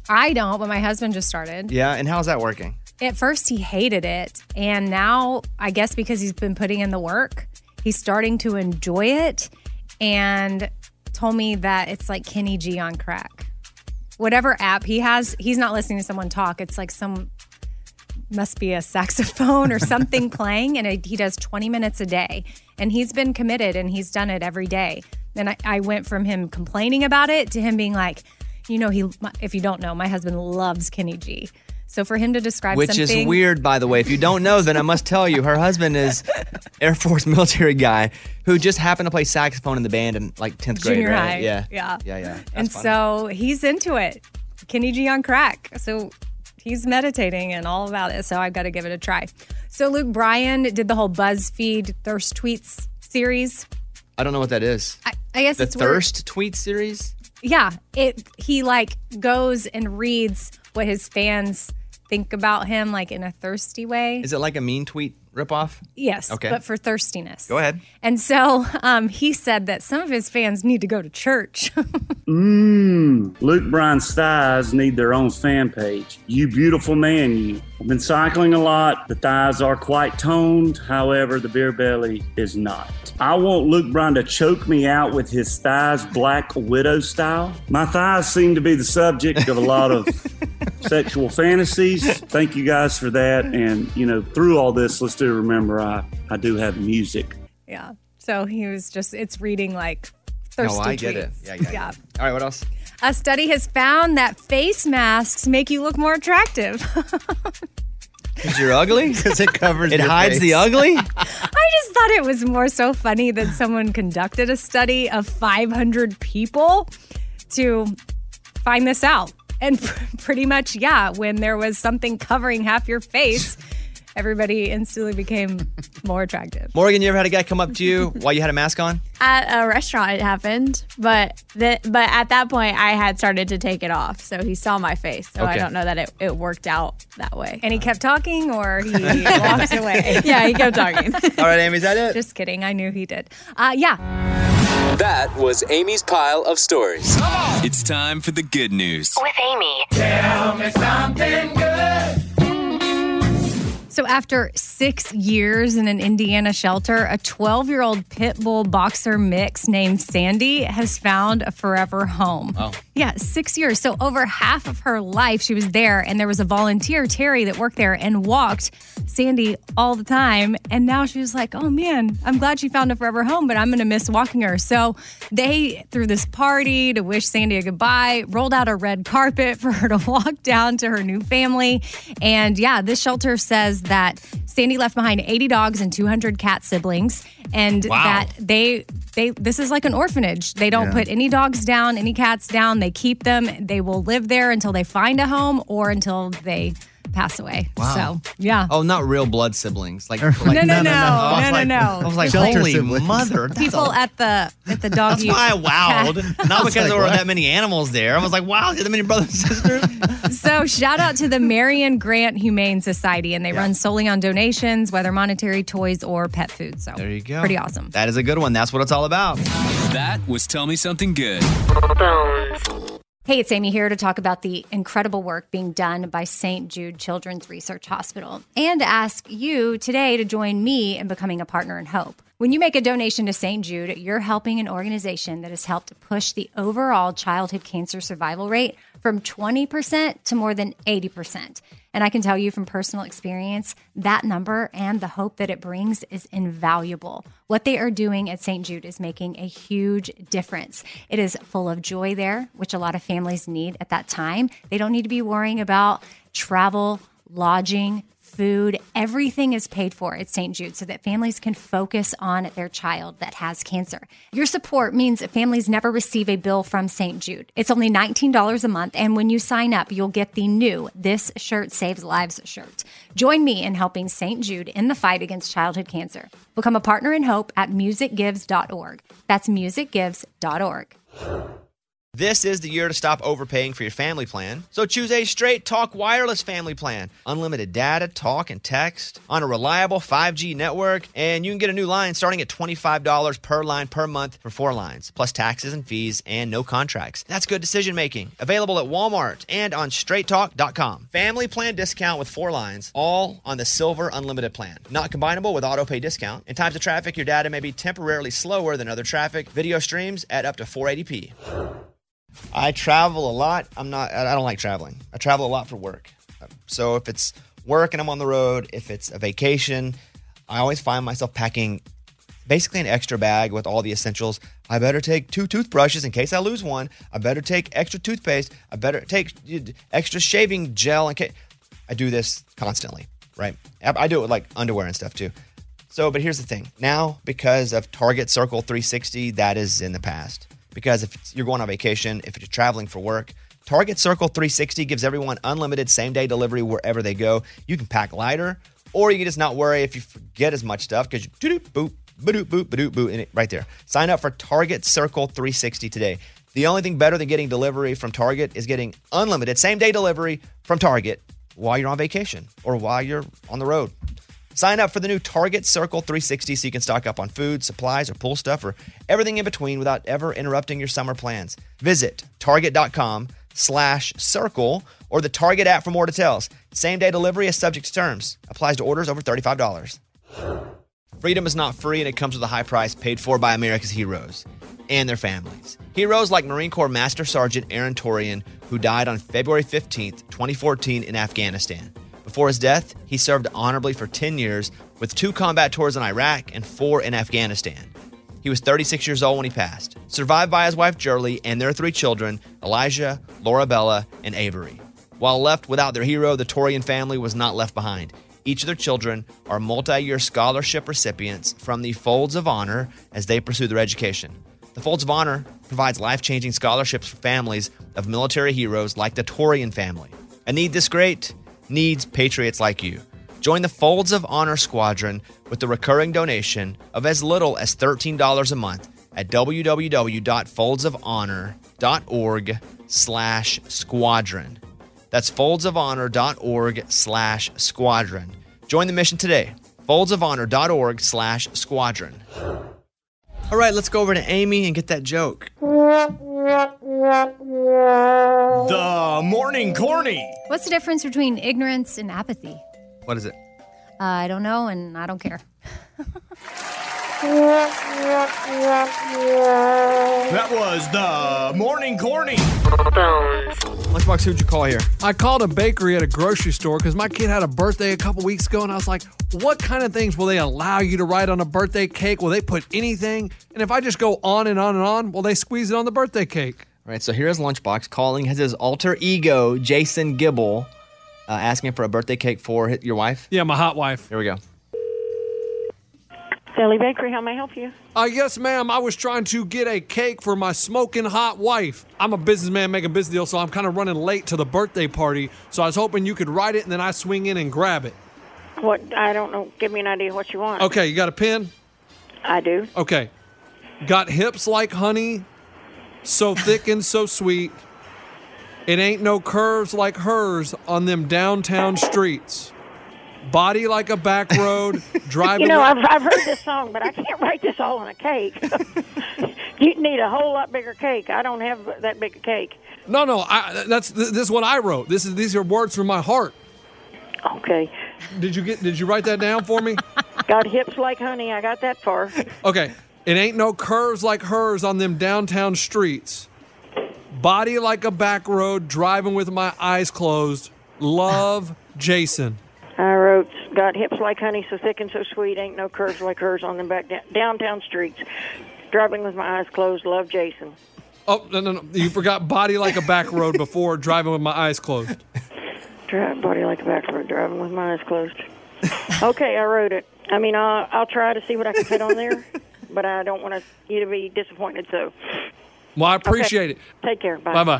I don't, but my husband just started. Yeah, and how's that working? At first, he hated it. And now, I guess because he's been putting in the work, he's starting to enjoy it and told me that it's like Kenny G on crack. Whatever app he has, he's not listening to someone talk. It's like must be a saxophone or something playing. And he does 20 minutes a day. And he's been committed and he's done it every day. And I went from him complaining about it to him being like, if you don't know, my husband loves Kenny G. So for him to describe Which something... is weird, by the way. If you don't know, then I must tell you, her husband is Air Force military guy who just happened to play saxophone in the band in like 10th grade, Junior right? high. Yeah. Yeah. That's And funny. so he's into it. Kenny G on crack. So he's meditating and all about it. So I've got to give it a try. So Luke Bryan did the whole BuzzFeed Thirst Tweets series. I don't know what that is. I guess the it's where- Thirst tweet series? Yeah. He like goes and reads what his fans think about him like in a thirsty way. Is it like a mean tweet ripoff? Yes, Okay. but for thirstiness. Go ahead. And so he said that some of his fans need to go to church. Luke Bryan's thighs need their own fan page. You beautiful man, you. I've been cycling a lot. The thighs are quite toned. However, the beer belly is not. I want Luke Bryan to choke me out with his thighs Black Widow style. My thighs seem to be the subject of a lot of sexual fantasies. Thank you guys for that. And, through all this, let's do remember I do have music. Yeah. So he was it's reading like thirsty I get it. tweets. Yeah. All right, what else? A study has found that face masks make you look more attractive. Because you're ugly? Because it covers It your hides face. the ugly? I just thought it was more so funny that someone conducted a study of 500 people to find this out. And pretty much, when there was something covering half your face, everybody instantly became more attractive. Morgan, you ever had a guy come up to you while you had a mask on? At a restaurant, it happened, but at that point, I had started to take it off, so he saw my face. So I Okay. don't know that it worked out that way. And he kept talking, or he walked away. Yeah, he kept talking. All right, Amy, is that it? Just kidding. I knew he did. Yeah. That was Amy's pile of stories. It's time for the good news. With Amy. Tell me something good. So after 6 years in an Indiana shelter, a 12-year-old pit bull boxer mix named Sandy has found a forever home. Oh. Yeah, 6 years. So over half of her life, she was there, and there was a volunteer, Terry, that worked there and walked Sandy all the time. And now she was like, oh, man, I'm glad she found a forever home, but I'm going to miss walking her. So they threw this party to wish Sandy a goodbye, rolled out a red carpet for her to walk down to her new family. And yeah, this shelter says that Sandy left behind 80 dogs and 200 cat siblings, and that this is like an orphanage. They don't put any dogs down, any cats down. They keep them. They will live there until they find a home or until they pass away. Wow. So, yeah. Oh, not real blood siblings. Like No. I was like, Shelter holy siblings. mother. that's People a- at the doggy. That's why I wowed. Not because like, there were what? that many animals there. I was like, wow, that many brothers and sisters. So shout out to the Marion Grant Humane Society, and they run solely on donations, whether monetary, toys, or pet food. So There you go. Pretty awesome. That is a good one. That's what it's all about. That was Tell Me Something Good. Hey, it's Amy here to talk about the incredible work being done by St. Jude Children's Research Hospital and to ask you today to join me in becoming a partner in hope. When you make a donation to St. Jude, you're helping an organization that has helped push the overall childhood cancer survival rate from 20% to more than 80%. And I can tell you from personal experience, that number and the hope that it brings is invaluable. What they are doing at St. Jude is making a huge difference. It is full of joy there, which a lot of families need at that time. They don't need to be worrying about travel, lodging, food. Everything is paid for at St. Jude so that families can focus on their child that has cancer. Your support means that families never receive a bill from St. Jude. It's only $19 a month, and when you sign up, you'll get the new This Shirt Saves Lives shirt. Join me in helping St. Jude in the fight against childhood cancer. Become a partner in hope at musicgives.org. That's musicgives.org. This is the year to stop overpaying for your family plan. So choose a Straight Talk Wireless family plan. Unlimited data, talk, and text on a reliable 5G network. And you can get a new line starting at $25 per line per month for 4 lines, plus taxes and fees and no contracts. That's good decision making. Available at Walmart and on straighttalk.com. Family plan discount with 4 lines, all on the Silver Unlimited plan. Not combinable with auto pay discount. In times of traffic, your data may be temporarily slower than other traffic. Video streams at up to 480p. I travel a lot. I don't like traveling. I travel a lot for work. So if it's work and I'm on the road, if it's a vacation, I always find myself packing basically an extra bag with all the essentials. I better take 2 toothbrushes in case I lose one. I better take extra toothpaste. I better take extra shaving gel in case. I do this constantly, right? I do it with like underwear and stuff too. So, but here's the thing. Now, because of Target Circle 360, that is in the past. Because if you're going on vacation, if you're traveling for work, Target Circle 360 gives everyone unlimited same-day delivery wherever they go. You can pack lighter, or you can just not worry if you forget as much stuff because you boop, ba-doop, boop, ba-doop, boop, and it right there. Sign up for Target Circle 360 today. The only thing better than getting delivery from Target is getting unlimited same-day delivery from Target while you're on vacation or while you're on the road. Sign up for the new Target Circle 360 so you can stock up on food, supplies, or pool stuff, or everything in between without ever interrupting your summer plans. Visit Target.com/circle or the Target app for more details. Same-day delivery is subject to terms. Applies to orders over $35. Freedom is not free, and it comes with a high price paid for by America's heroes and their families. Heroes like Marine Corps Master Sergeant Aaron Torian, who died on February 15th, 2014 in Afghanistan. Before his death, he served honorably for 10 years with 2 combat tours in Iraq and 4 in Afghanistan. He was 36 years old when he passed, survived by his wife Jerly and their 3 children, Elijah, Laura Bella, and Avery. While left without their hero, the Torian family was not left behind. Each of their children are multi-year scholarship recipients from the Folds of Honor as they pursue their education. The Folds of Honor provides life-changing scholarships for families of military heroes like the Torian family. A need this great needs patriots like you. Join the Folds of Honor Squadron with the recurring donation of as little as $13 a month at www.foldsofhonor.org/squadron. That's foldsofhonor.org/squadron. Join the mission today. foldsofhonor.org/squadron. All right, let's go over to Amy and get that joke. The Morning Corny. What's the difference between ignorance and apathy? What is it? I don't know, and I don't care. That was the Morning Corny. Lunchbox, who'd you call here? I called a bakery at a grocery store because my kid had a birthday a couple weeks ago, and I was like, what kind of things will they allow you to write on a birthday cake? Will they put anything? And if I just go on and on and on, will they squeeze it on the birthday cake? All right, so here's Lunchbox calling his alter ego, Jason Gibble, asking for a birthday cake for your wife. Yeah, my hot wife. Here we go. Sally Bakery, how may I help you? Yes, ma'am. I was trying to get a cake for my smoking hot wife. I'm a businessman making business deals, so I'm kind of running late to the birthday party. So I was hoping you could write it, and then I swing in and grab it. What? I don't know. Give me an idea what you want. Okay, you got a pen? I do. Okay. Got hips like honey, so thick and so sweet. It ain't no curves like hers on them downtown streets. Body like a back road, driving. You know, I've heard this song, but I can't write this all on a cake. You need a whole lot bigger cake. I don't have that big a cake. No. This is what I wrote. These are words from my heart. Okay. Did you write that down for me? Got hips like honey. I got that far. Okay. It ain't no curves like hers on them downtown streets. Body like a back road, driving with my eyes closed. Love, Jason. I wrote, got hips like honey, so thick and so sweet, ain't no curves like hers on them back downtown streets. Driving with my eyes closed, love, Jason. Oh, no. You forgot body like a back road before driving with my eyes closed. Body like a back road, driving with my eyes closed. Okay, I wrote it. I mean, I'll try to see what I can fit on there, but I don't want you to be disappointed, so. Well, I appreciate it. Take care. Bye. Bye-bye.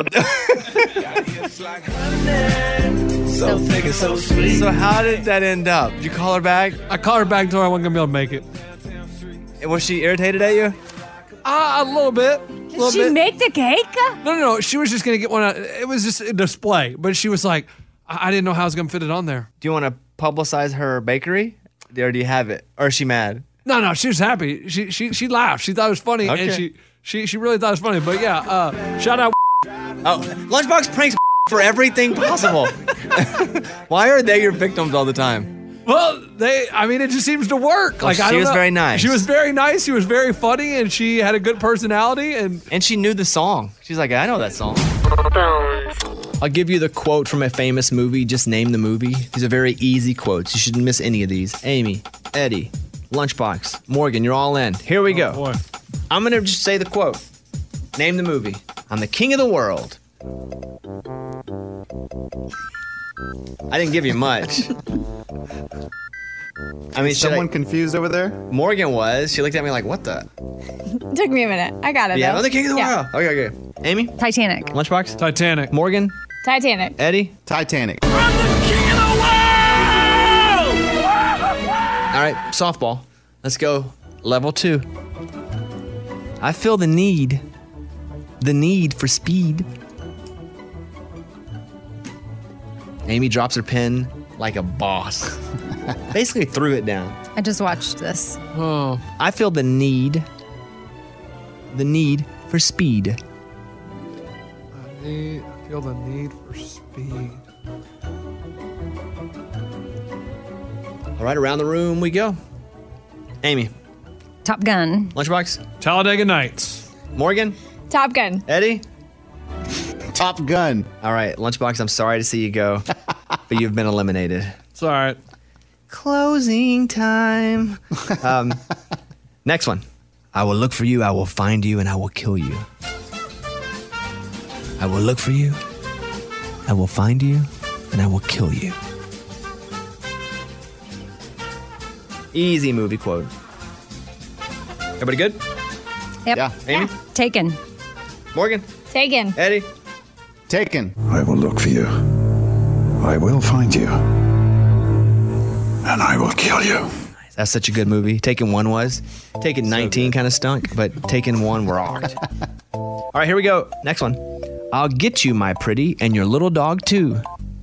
So thick and so sweet. So how did that end up? Did you call her back? I called her back and told her I wasn't going to be able to make it. Was she irritated at you? A little bit. Did she make the cake? No. She was just going to get one. It was just a display. But she was like, I didn't know how I was going to fit it on there. Do you want to publicize her bakery? Or do you have it? Or is she mad? No, she was happy. She laughed. She thought it was funny. Okay. And she really thought it was funny. But yeah, shout out. Oh, Lunchbox pranks for everything possible. Why are they your victims all the time? Well, it just seems to work. Well, she was very nice. She was very nice. She was very funny, and she had a good personality. And she knew the song. She's like, I know that song. I'll give you the quote from a famous movie. Just name the movie. These are very easy quotes. You shouldn't miss any of these. Amy, Eddie, Lunchbox, Morgan, you're all in. Here we go. Boy. I'm going to just say the quote. Name the movie. I'm the king of the world. I didn't give you much. I mean, someone confused over there? Morgan was. She looked at me like, what the? Took me a minute. I got it. Yeah, though. I'm the king of the world. Okay. Amy? Titanic. Lunchbox? Titanic. Morgan? Titanic. Eddie? Titanic. All right, softball. Let's go. Level 2. I feel the need for speed. Amy drops her pen like a boss. Basically threw it down. I just watched this. Oh. I feel the need for speed. I feel the need for speed. All right, around the room we go. Amy. Top Gun. Lunchbox. Talladega Nights. Morgan. Top Gun. Eddie. Top Gun. All right, Lunchbox, I'm sorry to see you go, but you've been eliminated. It's all right. Closing time. Next one. I will look for you, I will find you, and I will kill you. I will look for you, I will find you, and I will kill you. Easy movie quote. Everybody good? Yep. Yeah. Amy? Taken. Morgan? Taken. Eddie? Taken. I will look for you. I will find you. And I will kill you. That's such a good movie. Taken 1 was. Taken 19 kind of stunk, but Taken 1 rocked. All right, here we go. Next one. I'll get you, my pretty, and your little dog too.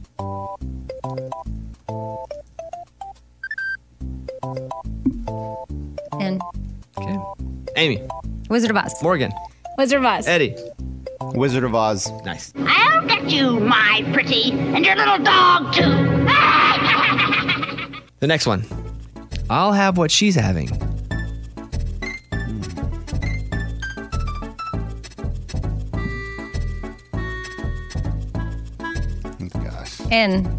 And Okay. Amy. Wizard of Oz. Morgan. Wizard of Oz. Eddie. Wizard of Oz. Nice. I'll get you, my pretty, and your little dog, too. The next one. I'll have what she's having. Gosh. And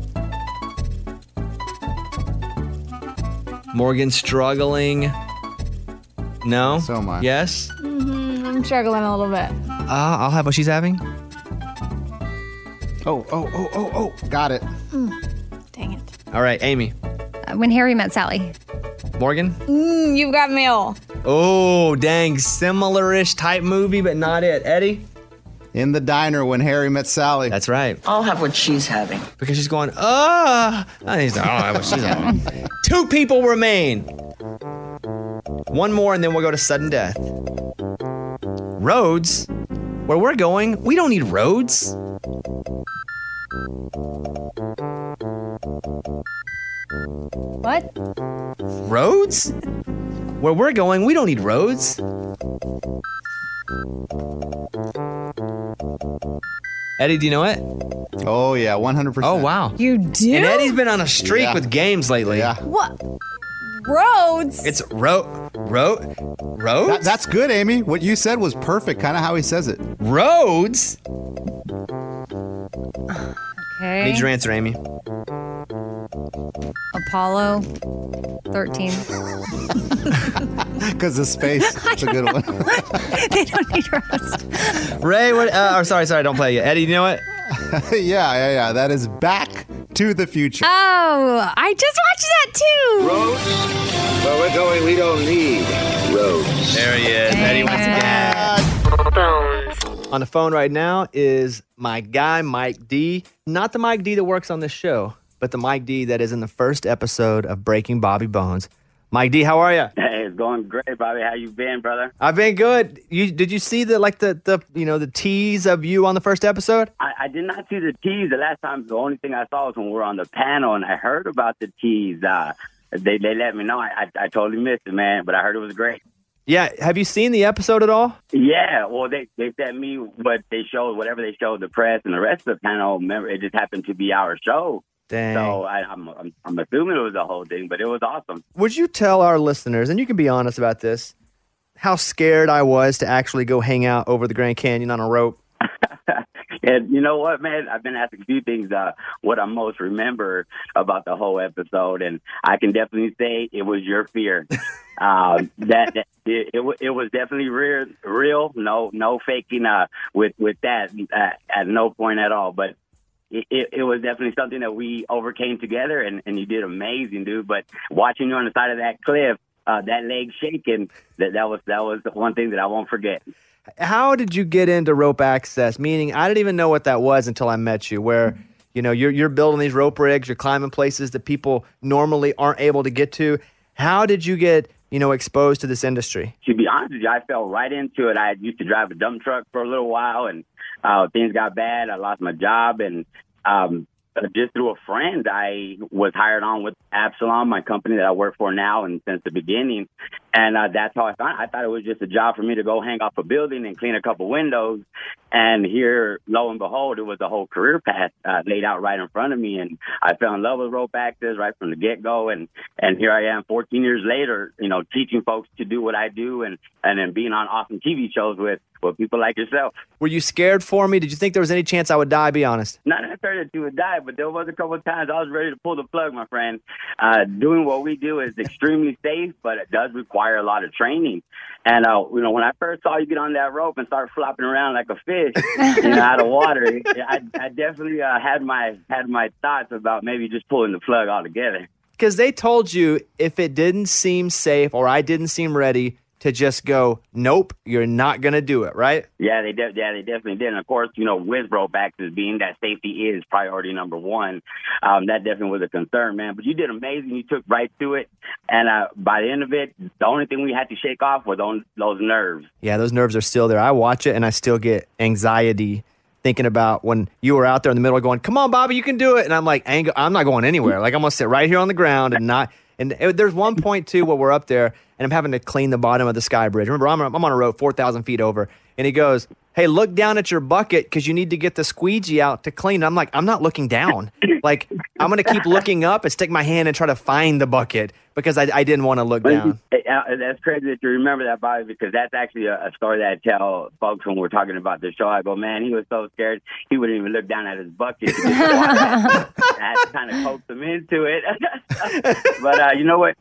Morgan struggling. No? So am I. Yes? I'm struggling a little bit. I'll have what she's having. Oh. Got it. Dang it. All right, Amy. When Harry Met Sally. Morgan. You've got mail. Oh, dang. Similar-ish type movie, but not it. Eddie? In the diner when Harry met Sally. That's right. I'll have what she's having. Because she's going, he's like, I'll have what she's having. 2 people remain. 1 more, and then we'll go to sudden death. Roads? Where we're going, we don't need roads. What? Roads? Where we're going, we don't need roads. Eddie, do you know it? Oh, yeah, 100%. Oh, wow. You do? And Eddie's been on a streak Yeah. with games lately. Yeah. What? Roads? It's roads? That's good, Amy. What you said was perfect, kind of how he says it. Roads? Okay. Need your answer, Amy. Apollo 13. Because of space. That's a good one. They don't need rest. Ray, what? Sorry, don't play yet. Eddie, you know what? Yeah. That is Back to the Future. Oh, I just watched that too. Roads? Where we're going, we don't need roads. There he is. Eddie once again. On the phone right now is my guy, Mike D. Not the Mike D that works on this show, but the Mike D that is in the first episode of Breaking Bobby Bones. Mike D, how are you? Hey, it's going great, Bobby. How you been, brother? I've been good. Did you see the tease of you on the first episode? I did not see the tease. The last time, the only thing I saw was when we were on the panel, and I heard about the tease. They let me know. I totally missed it, man, but I heard it was great. Yeah. Have you seen the episode at all? Yeah. Well, they sent me what they showed, whatever they showed the press and the rest of the panel. Remember, it just happened to be our show. Dang. So I'm assuming it was the whole thing, but it was awesome. Would you tell our listeners, and you can be honest about this, how scared I was to actually go hang out over the Grand Canyon on a rope? And you know what, man? I've been asked a few things, what I most remember about the whole episode, and I can definitely say it was your fear. It was definitely real. No faking with that at no point at all. But it was definitely something that we overcame together, and you did amazing, dude. But watching you on the side of that cliff, that leg shaking, that was one thing that I won't forget. How did you get into rope access? Meaning, I didn't even know what that was until I met you, where you're building these rope rigs, you're climbing places that people normally aren't able to get to. How did you get exposed to this industry? To be honest with you, I fell right into it. I used to drive a dump truck for a little while, and things got bad. I lost my job, and just through a friend, I was hired on with Absalom, my company that I work for now and since the beginning. And that's how I found it. I thought it was just a job for me to go hang off a building and clean a couple windows. And here, lo and behold, it was a whole career path laid out right in front of me. And I fell in love with rope access right from the get-go. And here I am 14 years later, teaching folks to do what I do and then being on awesome TV shows with people like yourself. Were you scared for me? Did you think there was any chance I would die? Be honest. Not necessarily that you would die, but there was a couple of times I was ready to pull the plug, my friend. Doing what we do is extremely safe, but it does require a lot of training. And, when I first saw you get on that rope and start flopping around like a fish, out of water, I definitely had my thoughts about maybe just pulling the plug altogether. Because they told you if it didn't seem safe or I didn't seem ready to just go, nope, you're not going to do it, right? Yeah, they definitely did. And, of course, with rope access being that safety is priority number one, that definitely was a concern, man. But you did amazing. You took right to it. And by the end of it, the only thing we had to shake off were those nerves. Yeah, those nerves are still there. I watch it, and I still get anxiety thinking about when you were out there in the middle going, come on, Bobby, you can do it. And I'm like, I'm not going anywhere. Like, I'm going to sit right here on the ground and not – and there's one point, too, where we're up there, and I'm having to clean the bottom of the sky bridge. Remember, I'm on a rope 4,000 feet over, and he goes, hey, look down at your bucket because you need to get the squeegee out to clean. I'm like, I'm not looking down. Like, I'm going to keep looking up and stick my hand and try to find the bucket because I didn't want to look down. That's crazy that you remember that, Bobby, because that's actually a story that I tell folks when we're talking about the show. I go, man, he was so scared he wouldn't even look down at his bucket. I had to kind of coax him into it. But you know what?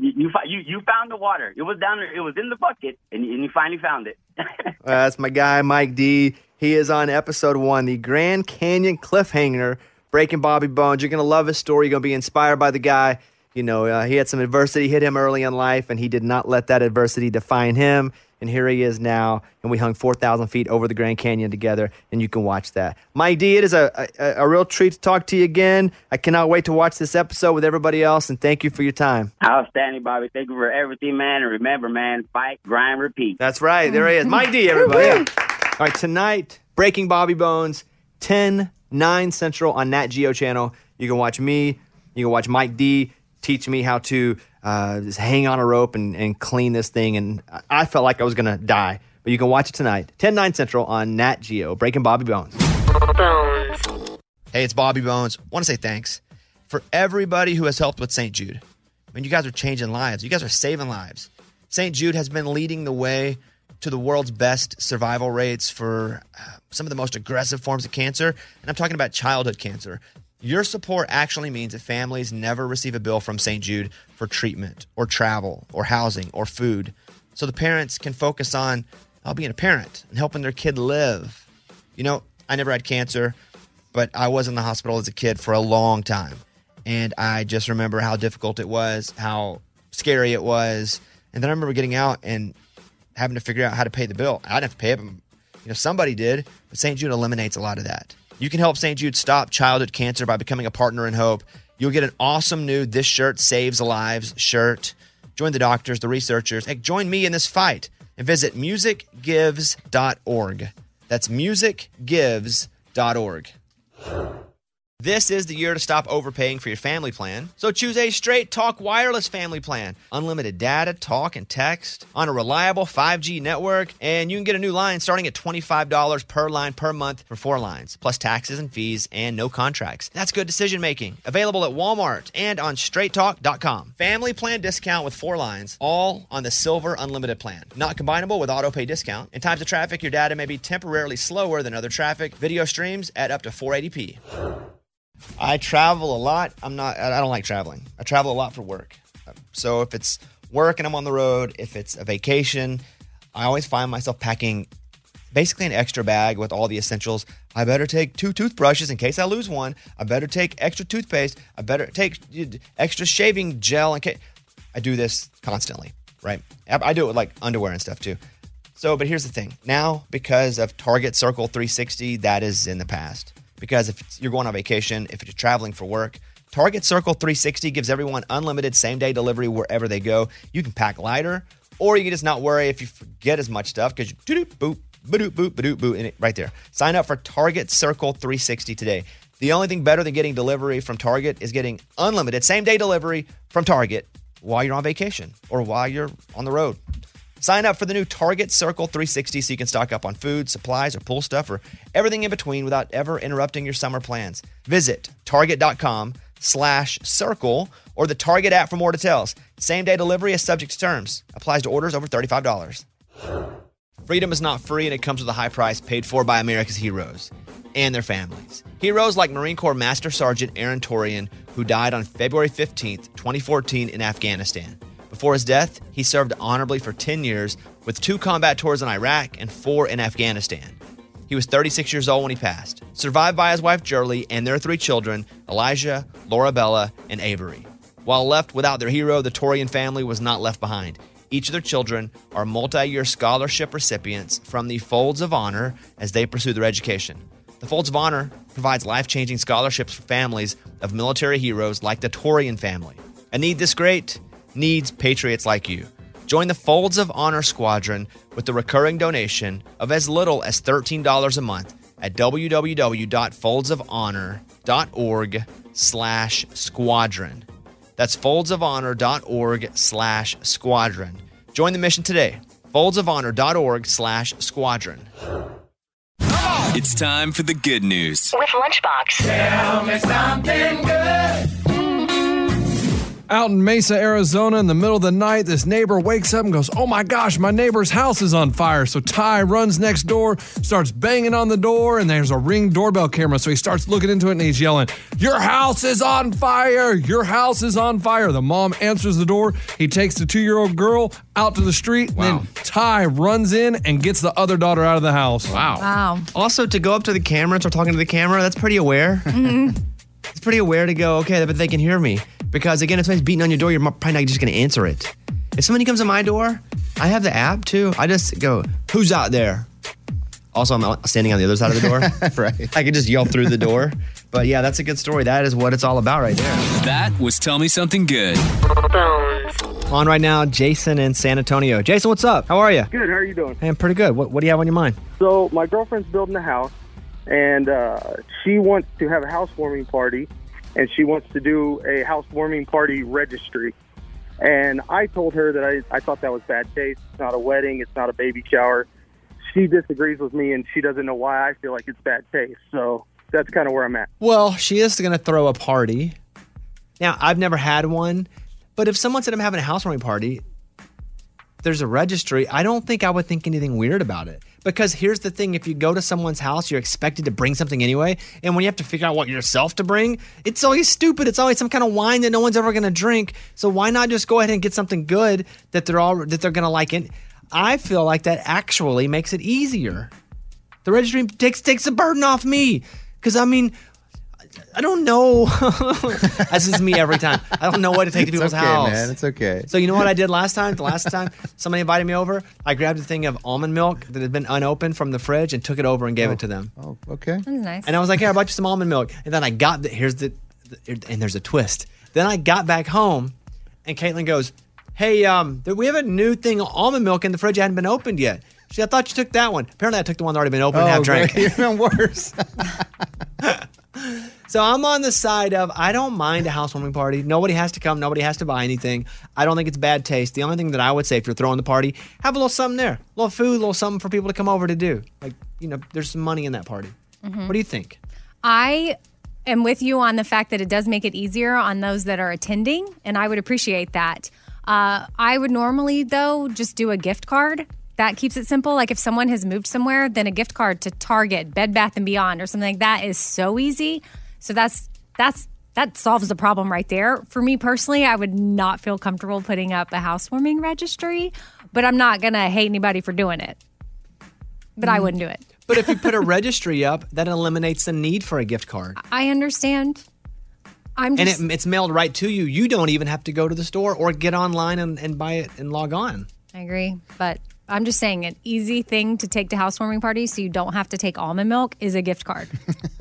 You found the water. It was down there. It was in the bucket, and you finally found it. That's my guy, Mike D. He is on episode 1, the Grand Canyon Cliffhanger, Breaking Bobby Bones. You're going to love his story. You're going to be inspired by the guy. He had some adversity hit him early in life, and he did not let that adversity define him. And here he is now, and we hung 4,000 feet over the Grand Canyon together, and you can watch that. Mike D, it is a real treat to talk to you again. I cannot wait to watch this episode with everybody else, and thank you for your time. Outstanding, Bobby. Thank you for everything, man. And remember, man, fight, grind, repeat. That's right. There he is. Mike D, everybody. All right, tonight, Breaking Bobby Bones, 10/9 Central on Nat Geo channel. You can watch me. You can watch Mike D teach me how to just hang on a rope and clean this thing. And I felt like I was going to die. But you can watch it tonight, 10/9 Central on Nat Geo, Breaking Bobby Bones. Hey, it's Bobby Bones. I want to say thanks for everybody who has helped with St. Jude. I mean, you guys are changing lives. You guys are saving lives. St. Jude has been leading the way to the world's best survival rates for some of the most aggressive forms of cancer. And I'm talking about childhood cancer. Your support actually means that families never receive a bill from St. Jude for treatment or travel or housing or food. So the parents can focus on being a parent and helping their kid live. I never had cancer, but I was in the hospital as a kid for a long time. And I just remember how difficult it was, how scary it was. And then I remember getting out and having to figure out how to pay the bill. I didn't have to pay it. Somebody did, but St. Jude eliminates a lot of that. You can help St. Jude stop childhood cancer by becoming a partner in hope. You'll get an awesome new This Shirt Saves Lives shirt. Join the doctors, the researchers. Heck, join me in this fight and visit musicgives.org. That's musicgives.org. This is the year to stop overpaying for your family plan. So choose a Straight Talk Wireless family plan. Unlimited data, talk, and text on a reliable 5G network. And you can get a new line starting at $25 per line per month for 4 lines, plus taxes and fees and no contracts. That's good decision making. Available at Walmart and on straighttalk.com. Family plan discount with 4 lines, all on the Silver Unlimited plan. Not combinable with auto pay discount. In times of traffic, your data may be temporarily slower than other traffic. Video streams at up to 480p. I travel a lot. I don't like traveling. I travel a lot for work. So if it's work and I'm on the road, if it's a vacation, I always find myself packing basically an extra bag with all the essentials. I better take 2 toothbrushes in case I lose one. I better take extra toothpaste. I better take extra shaving gel in case. I do this constantly, right? I do it with like underwear and stuff too. So, but here's the thing. Now, because of Target Circle 360, that is in the past. Because if you're going on vacation, if you're traveling for work, Target Circle 360 gives everyone unlimited same-day delivery wherever they go. You can pack lighter, or you can just not worry if you forget as much stuff because you boop, ba-doop, boop, ba-doop, boop, and it right there. Sign up for Target Circle 360 today. The only thing better than getting delivery from Target is getting unlimited same-day delivery from Target while you're on vacation or while you're on the road. Sign up for the new Target Circle 360 so you can stock up on food, supplies, or pool stuff, or everything in between without ever interrupting your summer plans. Visit target.com/circle or the Target app for more details. Same-day delivery is subject to terms. Applies to orders over $35. Freedom is not free, and it comes with a high price paid for by America's heroes and their families. Heroes like Marine Corps Master Sergeant Aaron Torian, who died on February 15th, 2014 in Afghanistan. Before his death, he served honorably for 10 years with 2 combat tours in Iraq and 4 in Afghanistan. He was 36 years old when he passed, survived by his wife Jerlie and their 3 children, Elijah, Laura Bella, and Avery. While left without their hero, the Torian family was not left behind. Each of their children are multi-year scholarship recipients from the Folds of Honor as they pursue their education. The Folds of Honor provides life-changing scholarships for families of military heroes like the Torian family. A need this great needs patriots like you. Join the Folds of Honor Squadron with the recurring donation of as little as $13 a month at www.foldsofhonor.org/squadron. That's foldsofhonor.org/squadron. Join the mission today. foldsofhonor.org/squadron. It's time for the good news. With Lunchbox. Tell me something good. Out in Mesa, Arizona, in the middle of the night, this neighbor wakes up and goes, "Oh my gosh, my neighbor's house is on fire." So Ty runs next door, starts banging on the door, and there's a Ring doorbell camera. So he starts looking into it and he's yelling, "Your house is on fire! Your house is on fire!" The mom answers the door. He takes the 2-year-old girl out to the street. And then Ty runs in and gets the other daughter out of the house. Wow. Also, to go up to the camera and start talking to the camera, that's pretty aware. It's pretty aware to go, okay, but they can hear me. Because, again, if somebody's beating on your door, you're probably not just going to answer it. If somebody comes to my door, I have the app, too. I just go, "Who's out there?" Also, I'm standing on the other side of the door. Right. I can just yell through the door. But, yeah, that's a good story. That is what it's all about right there. That was Tell Me Something Good. On right now, Jason in San Antonio. Jason, what's up? How are you? Good. How are you doing? Hey, I'm pretty good. What do you have on your mind? So my girlfriend's building a house, and she wants to have a housewarming party, and she wants to do a housewarming party registry. And I told her that I thought that was bad taste. It's not a wedding. It's not a baby shower. She disagrees with me, and she doesn't know why I feel like it's bad taste. So that's kind of where I'm at. Well, she is going to throw a party. Now, I've never had one, but if someone said I'm having a housewarming party, there's a registry, I don't think I would think anything weird about it. Because here's the thing, if you go to someone's house, you're expected to bring something anyway, and when you have to figure out what yourself to bring, it's always stupid. It's always some kind of wine that no one's ever going to drink. So why not just go ahead and get something good that they're going to like it? I feel like that actually makes it easier. The registry takes the burden off me. Because, I mean, I don't know. This is me every time. I don't know what to take to people's house. Man, it's okay. So you know what I did last time? The last time somebody invited me over, I grabbed a thing of almond milk that had been unopened from the fridge and took it over and gave it to them. Oh, okay. That's nice. And I was like, "Here, I bought you some almond milk." And then I got and there's a twist. Then I got back home, and Caitlin goes, Hey, we have a new thing, almond milk in the fridge. It hadn't been opened yet. I thought you took that one. Apparently, I took the one that already been opened and half drank. Even worse. So I'm on the side of I don't mind a housewarming party. Nobody has to come. Nobody has to buy anything. I don't think it's bad taste. The only thing that I would say if you're throwing the party, have a little something there. A little food, a little something for people to come over to do. Like, there's some money in that party. Mhm. What do you think? I am with you on the fact that it does make it easier on those that are attending, and I would appreciate that. I would normally, though, just do a gift card. That keeps it simple. Like if someone has moved somewhere, then a gift card to Target, Bed Bath & Beyond, or something like that is so easy. So that solves the problem right there. For me personally, I would not feel comfortable putting up a housewarming registry, but I'm not going to hate anybody for doing it. But I wouldn't do it. But if you put a registry up, that eliminates the need for a gift card. I understand. It's mailed right to you. You don't even have to go to the store or get online and buy it and log on. I agree. But I'm just saying an easy thing to take to housewarming parties so you don't have to take almond milk is a gift card.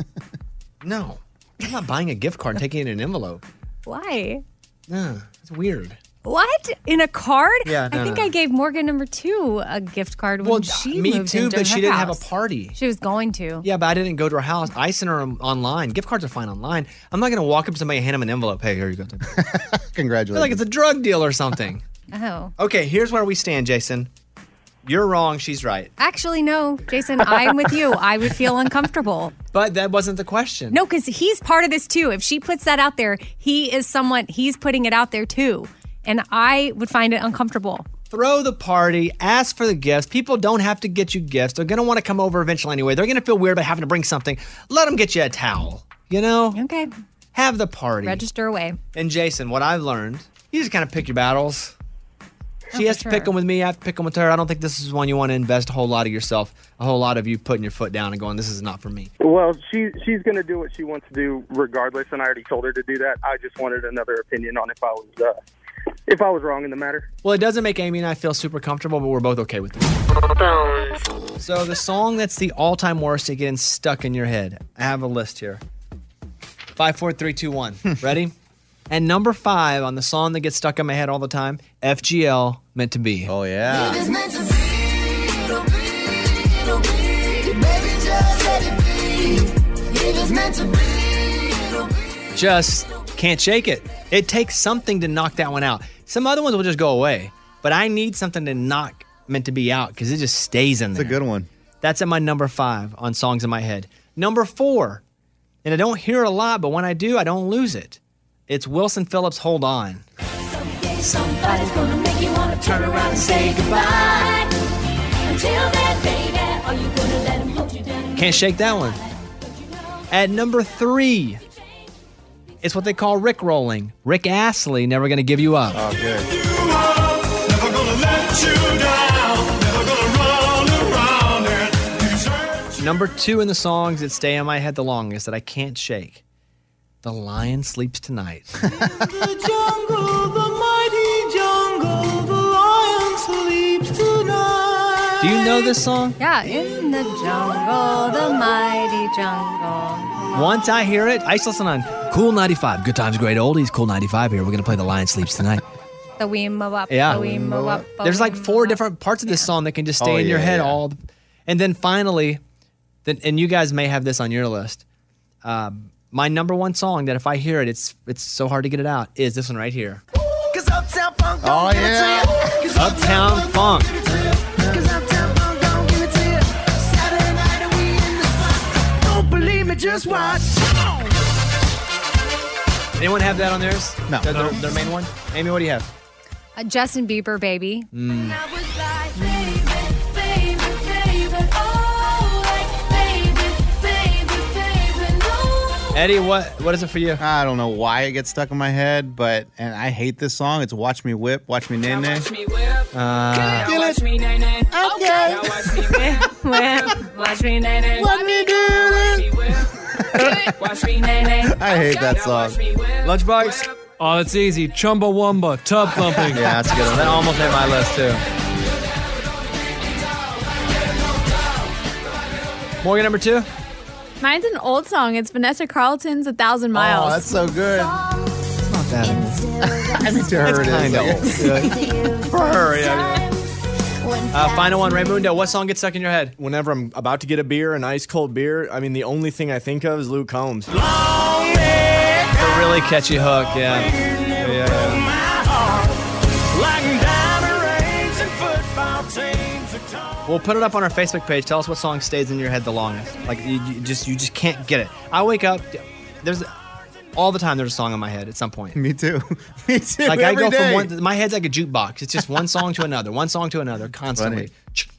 No. I'm not buying a gift card and taking it in an envelope. Why? It's weird. What? In a card? Yeah, no, I think no. I gave Morgan number 2 a gift card when she me moved too, into but she her didn't have a house. party. She was going to. Yeah, but I didn't go to her house. I sent her online. Gift cards are fine online. I'm not going to walk up to somebody and hand them an envelope. Hey, here you go. I Congratulations. feel like it's a drug deal or something. Oh. Okay, here's where we stand, Jason. You're wrong. She's right. Actually, no, Jason, I'm with you. I would feel uncomfortable. But that wasn't the question. No, because he's part of this too. If she puts that out there, he's putting it out there too. And I would find it uncomfortable. Throw the party, ask for the gifts. People don't have to get you gifts. They're going to want to come over eventually anyway. They're going to feel weird about having to bring something. Let them get you a towel, Okay. Have the party. Register away. And Jason, what I've learned, you just kind of pick your battles. She has to pick them with me. I have to pick them with her. I don't think this is one you want to invest a whole lot of yourself, a whole lot of you putting your foot down and going, this is not for me. Well, she's going to do what she wants to do regardless, and I already told her to do that. I just wanted another opinion on if I was wrong in the matter. Well, it doesn't make Amy and I feel super comfortable, but we're both okay with it. So the song that's the all-time worst at getting stuck in your head. I have a list here. 5, 4, 3, 2, 1. Ready? And number 5 on the song that gets stuck in my head all the time, FGL, Meant to Be. Oh, yeah. Just can't shake it. It takes something to knock that one out. Some other ones will just go away, but I need something to knock Meant to Be out because it just stays in there. It's a good one. That's at my number 5 on songs in my head. Number 4, and I don't hear it a lot, but when I do, I don't lose it. It's Wilson Phillips' Hold On. Somebody's gonna make you wanna turn around and say goodbye. Until then, baby, are you gonna let him hold you down? Can't shake that one. At number 3, it's what they call Rick rolling. Rick Astley, Never Gonna Give You Up. Oh, good. Never gonna let you down. Never gonna run around and desert you. Number 2 in the songs that stay in my head the longest that I can't shake. The Lion Sleeps Tonight. The jungle, the mighty jungle, the lion sleeps tonight. Do you know this song? Yeah, in the jungle, the mighty jungle. Once I hear it, I used to listen on Cool 95. Good times, great oldies. Cool 95 here. We're going to play The Lion Sleeps Tonight. The weema wop, Yeah. the weema wop. There's like 4 different parts of this song that can just stay in your head all. And then finally, and you guys may have this on your list. My number 1 song that if I hear it, it's so hard to get it out is this one right here. Cause Uptown Funk don't Oh, give yeah. it to you. Uptown Funk. Cause Uptown Funk don't give it to you. Saturday night and we in the spot. Don't believe me, just watch. Anyone have that on theirs? No. Their main one? Amy, what do you have? Justin Bieber, Baby. Eddie, what is it for you? I don't know why it gets stuck in my head, and I hate this song. It's Watch Me Whip, Watch Me Nay Nay. Watch me nay nay. Okay. Now watch me whip. Watch me nay nay. Let me do it. Watch me nay nay. I hate that song. Lunchbox? Oh, it's easy. Chumbawamba, tub thumping. Yeah, that's a good one. That almost made my list, too. Morgan, number 2? Mine's an old song. It's Vanessa Carlton's 1,000 Miles. Oh, that's so good. It's not I mean, to her, kind of old. old. For her, yeah. Final one, Raymundo. What song gets stuck in your head? Whenever I'm about to get a beer, an ice cold beer, I mean, the only thing I think of is Luke Combs. A really catchy hook, yeah. We'll put it up on our Facebook page. Tell us what song stays in your head the longest. Like you just can't get it. I wake up. All the time there's a song in my head at some point. Me too. Me too. Like I every go day. from my head's like a jukebox. It's just one song to another, constantly.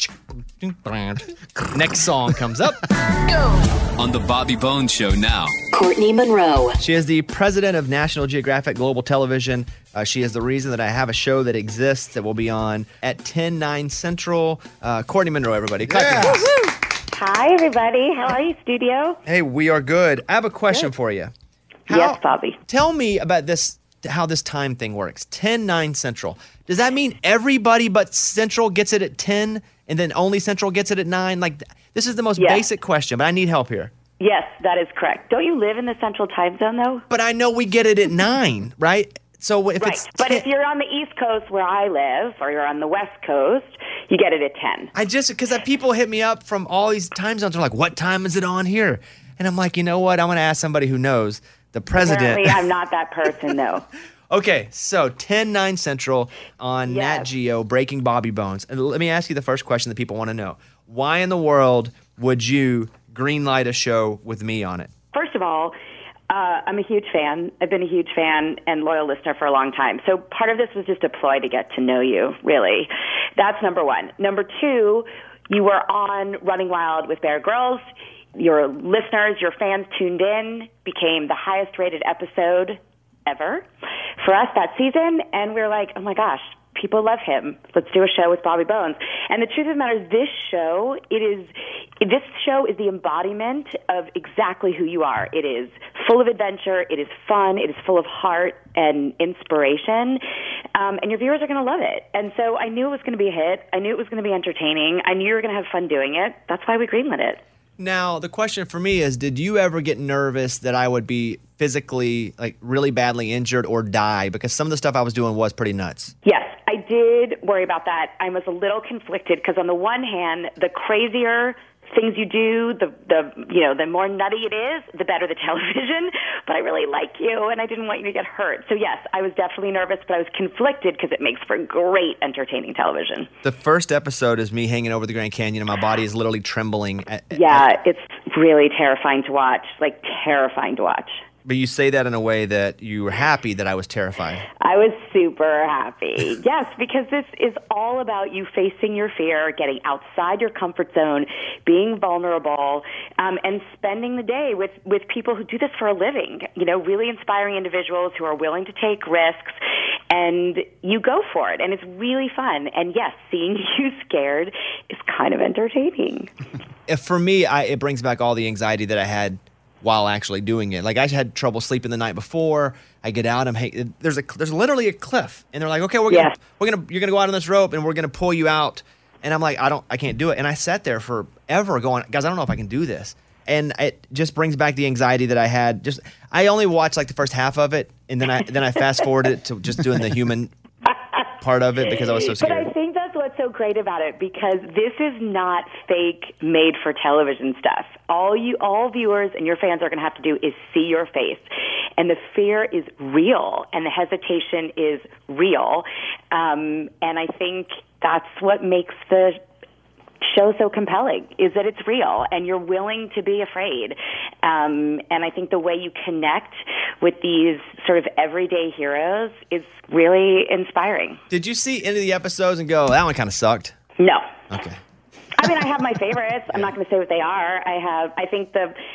Next song comes up. On the Bobby Bones Show now. Courtney Monroe. She is the president of National Geographic Global Television. She is the reason that I have a show that exists that will be on at 10/9 Central. Courtney Monroe, everybody. Clap your hands. Hi, everybody. How are you, studio? Hey, we are good. I have a question for you. Yes, Bobby. Tell me about this, how this time thing works. 10/9 Central. Does that mean everybody but Central gets it at 10 and then only Central gets it at 9? Like, this is the most basic question, but I need help here. Yes, that is correct. Don't you live in the Central Time Zone, though? But I know we get it at 9, right? So if it's But if you're on the East Coast where I live, or you're on the West Coast, you get it at 10. Because people hit me up from all these time zones. They're like, what time is it on here? And I'm like, you know what? I'm going to ask somebody who knows. The president. Apparently, I'm not that person, though. Okay, so 10/9 Central on Nat Geo, Breaking Bobby Bones. And let me ask you the first question that people want to know. Why in the world would you greenlight a show with me on it? First of all, I'm a huge fan. I've been a huge fan and loyal listener for a long time. So part of this was just a ploy to get to know you, really. That's number one. Number two, you were on Running Wild with Bear Grylls. Your listeners, your fans tuned in, became the highest rated episode ever for us that season. And we were like, oh my gosh, people love him. Let's do a show with Bobby Bones. And the truth of the matter is this show is the embodiment of exactly who you are. It is full of adventure. It is fun. It is full of heart and inspiration. And your viewers are going to love it. And so I knew it was going to be a hit. I knew it was going to be entertaining. I knew you were going to have fun doing it. That's why we greenlit it. Now, the question for me is, did you ever get nervous that I would be physically, like, really badly injured or die? Because some of the stuff I was doing was pretty nuts. Yes, I did worry about that. I was a little conflicted because on the one hand, the crazier things you do, the more nutty it is, the better the television. But I really like you, and I didn't want you to get hurt. So yes, I was definitely nervous, but I was conflicted because it makes for great, entertaining television. The first episode is me hanging over the Grand Canyon, and my body is literally trembling. It's really terrifying to watch, like terrifying to watch. But you say that in a way that you were happy that I was terrified. I was super happy. Yes, because this is all about you facing your fear, getting outside your comfort zone, being vulnerable, and spending the day with people who do this for a living. You know, really inspiring individuals who are willing to take risks, and you go for it. And it's really fun. And yes, seeing you scared is kind of entertaining. For me, it brings back all the anxiety that I had while actually doing it. Like, I had trouble sleeping the night before. I get out, there's literally a cliff, and they're like, okay, you're gonna go out on this rope, and we're gonna pull you out. And I'm like, I can't do it. And I sat there forever going, guys, I don't know if I can do this. And it just brings back the anxiety that I had. I only watched like the first half of it, and then I fast forwarded it to just doing the human part of it because I was so scared. But I think that's what's so great about it, because this is not fake made for television stuff. All viewers and your fans are going to have to do is see your face. And the fear is real, and the hesitation is real. And I think that's what makes the show so compelling, is that it's real and you're willing to be afraid. And I think the way you connect with these sort of everyday heroes is really inspiring. Did you see any of the episodes and go, that one kind of sucked? No. Okay. I mean, I have my favorites. I'm not going to say what they are. I think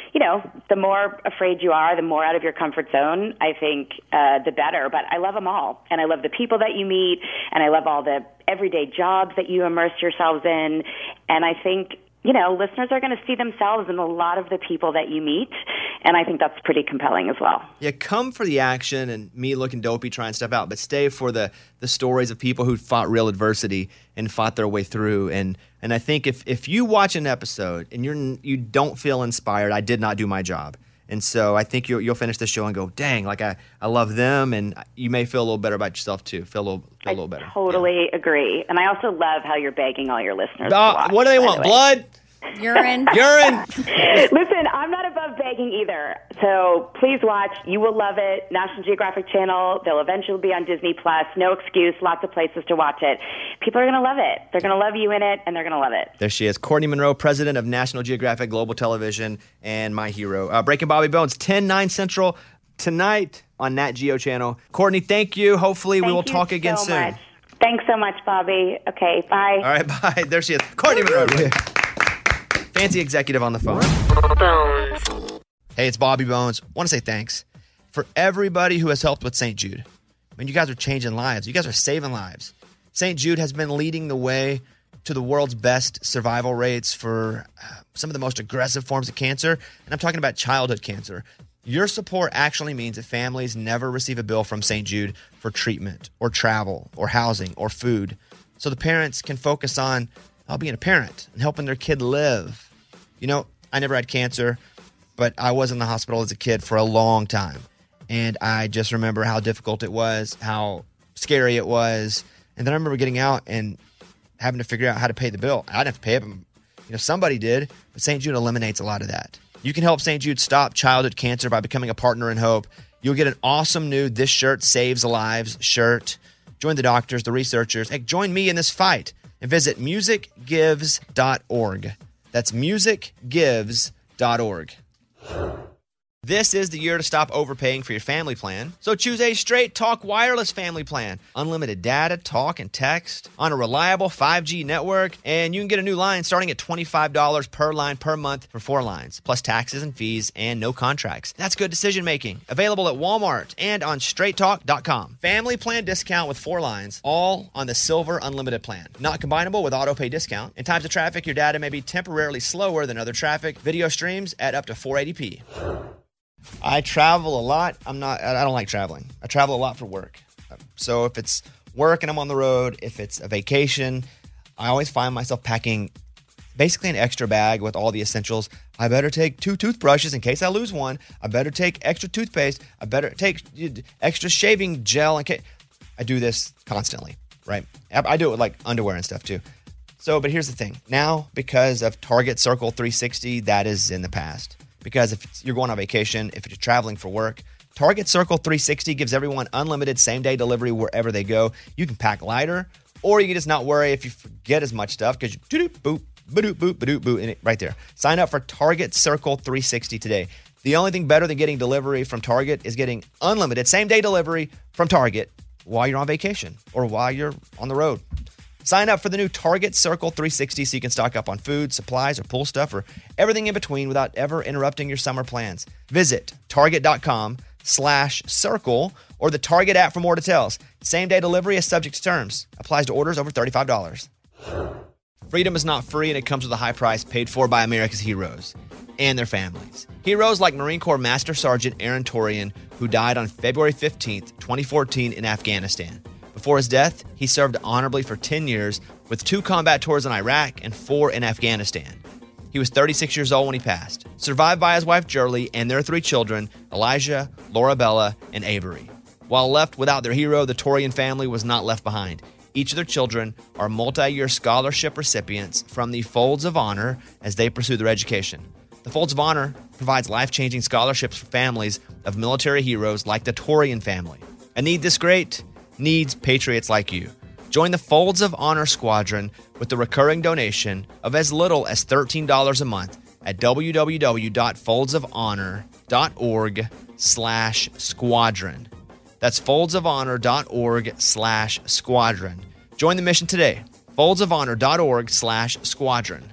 the more afraid you are, the more out of your comfort zone, I think the better. But I love them all. And I love the people that you meet, and I love all the everyday jobs that you immerse yourselves in. And I think, listeners are going to see themselves in a lot of the people that you meet. And I think that's pretty compelling as well. Yeah, come for the action and me looking dopey trying stuff out, but stay for the stories of people who fought real adversity and fought their way through. And I think if you watch an episode and you don't feel inspired, I did not do my job. And so I think you'll finish the show and go, dang, like I love them, and you may feel a little better about yourself too. Feel a little better. Totally agree. And I also love how you're begging all your listeners to watch. What do they want? Blood? Urine. Urine. Listen, I'm not above begging either. So please watch. You will love it. National Geographic Channel. They'll eventually be on Disney Plus. No excuse. Lots of places to watch it. People are going to love it. They're going to love you in it, and they're going to love it. There she is, Courtney Monroe, president of National Geographic Global Television, and my hero. Breaking Bobby Bones, 10/9 Central tonight on Nat Geo Channel. Courtney, thank you. Hopefully we will talk again soon. Much. Thanks so much, Bobby. Okay, bye. All right, bye. There she is, Courtney Monroe. Fancy executive on the phone. Hey, it's Bobby Bones. Want to say thanks for everybody who has helped with St. Jude. I mean, you guys are changing lives. You guys are saving lives. St. Jude has been leading the way to the world's best survival rates for some of the most aggressive forms of cancer, and I'm talking about childhood cancer. Your support actually means that families never receive a bill from St. Jude for treatment or travel or housing or food, so the parents can focus on being a parent and helping their kid live. You know, I never had cancer, but I was in the hospital as a kid for a long time. And I just remember how difficult it was, how scary it was. And then I remember getting out and having to figure out how to pay the bill. I didn't have to pay it, but somebody did. But St. Jude eliminates a lot of that. You can help St. Jude stop childhood cancer by becoming a partner in hope. You'll get an awesome new This Shirt Saves Lives shirt. Join the doctors, the researchers. Hey, join me in this fight and visit musicgives.org. That's musicgives.org. This is the year to stop overpaying for your family plan. So choose a Straight Talk Wireless family plan. Unlimited data, talk, and text on a reliable 5G network. And you can get a new line starting at $25 per line per month for 4 lines, plus taxes and fees and no contracts. That's good decision making. Available at Walmart and on straighttalk.com. Family plan discount with 4 lines, all on the Silver Unlimited plan. Not combinable with auto pay discount. In times of traffic, your data may be temporarily slower than other traffic. Video streams at up to 480p. I travel a lot. I don't like traveling. I travel a lot for work. So if it's work and I'm on the road, if it's a vacation, I always find myself packing basically an extra bag with all the essentials. I better take 2 toothbrushes in case I lose one. I better take extra toothpaste. I better take extra shaving gel in case. I do this constantly, right? I do it with like underwear and stuff too. So, but here's the thing. Now, because of Target Circle 360, that is in the past. Because if you're going on vacation, if you're traveling for work, Target Circle 360 gives everyone unlimited same-day delivery wherever they go. You can pack lighter, or you can just not worry if you forget as much stuff because you boop, ba-doop, boop, ba-doop, boop, and right there. Sign up for Target Circle 360 today. The only thing better than getting delivery from Target is getting unlimited same-day delivery from Target while you're on vacation or while you're on the road. Sign up for the new Target Circle 360 so you can stock up on food, supplies, or pool stuff, or everything in between without ever interrupting your summer plans. Visit target.com/circle or the Target app for more details. Same-day delivery is subject to terms. Applies to orders over $35. Freedom is not free, and it comes with a high price paid for by America's heroes and their families. Heroes like Marine Corps Master Sergeant Aaron Torian, who died on February 15th, 2014 in Afghanistan. Before his death, he served honorably for 10 years with 2 combat tours in Iraq and 4 in Afghanistan. He was 36 years old when he passed, survived by his wife Jerlie and their 3 children, Elijah, Laura Bella, and Avery. While left without their hero, the Torian family was not left behind. Each of their children are multi-year scholarship recipients from the Folds of Honor as they pursue their education. The Folds of Honor provides life-changing scholarships for families of military heroes like the Torian family. A need this great needs patriots like you. Join the Folds of Honor Squadron with the recurring donation of as little as $13 a month at www.foldsofhonor.org/squadron. That's foldsofhonor.org/squadron. Join the mission today. foldsofhonor.org/squadron.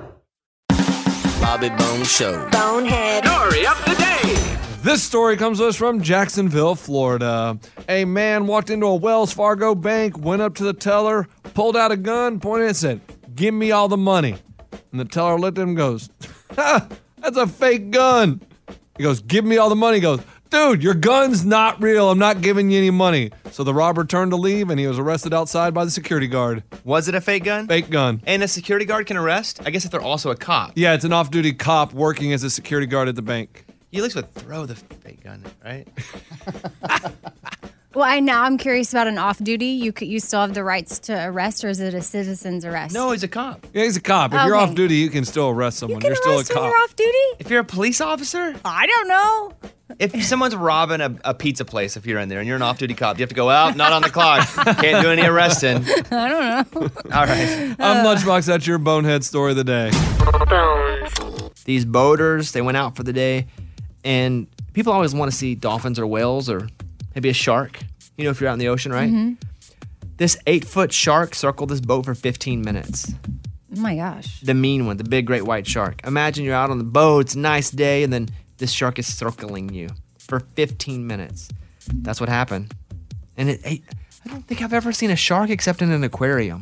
Bobby Bones Show. Bonehead. Story of the day. This story comes to us from Jacksonville, Florida. A man walked into a Wells Fargo bank, went up to the teller, pulled out a gun, pointed and said, "Give me all the money." And the teller looked at him and goes, "Ha, that's a fake gun." He goes, "Give me all the money." He goes, "Dude, your gun's not real. I'm not giving you any money." So the robber turned to leave, and he was arrested outside by the security guard. Was it a fake gun? Fake gun. And a security guard can arrest? I guess if they're also a cop. Yeah, it's an off-duty cop working as a security guard at the bank. You at least would throw the fake gun, right? Well, I'm curious about an off-duty. You still have the rights to arrest, or is it a citizen's arrest? No, he's a cop. Yeah, he's a cop. If you're Okay. off duty, you can still arrest someone. You can You're still a arrest when cop. you're off-duty? If you're a police officer? I don't know. If someone's robbing a pizza place, if you're in there and you're an off-duty cop, you have to go out, not on the clock. Can't do any arresting. I don't know. All right. I'm Lunchbox. That's your bonehead story of the day. These boaters, they went out for the day, and people always want to see dolphins or whales or maybe a shark. You know, if you're out in the ocean, right? Mm-hmm. This 8-foot shark circled this boat for 15 minutes. Oh my gosh. The mean one, the big great white shark. Imagine you're out on the boat, it's a nice day, and then this shark is circling you for 15 minutes. That's what happened. And I don't think I've ever seen a shark except in an aquarium.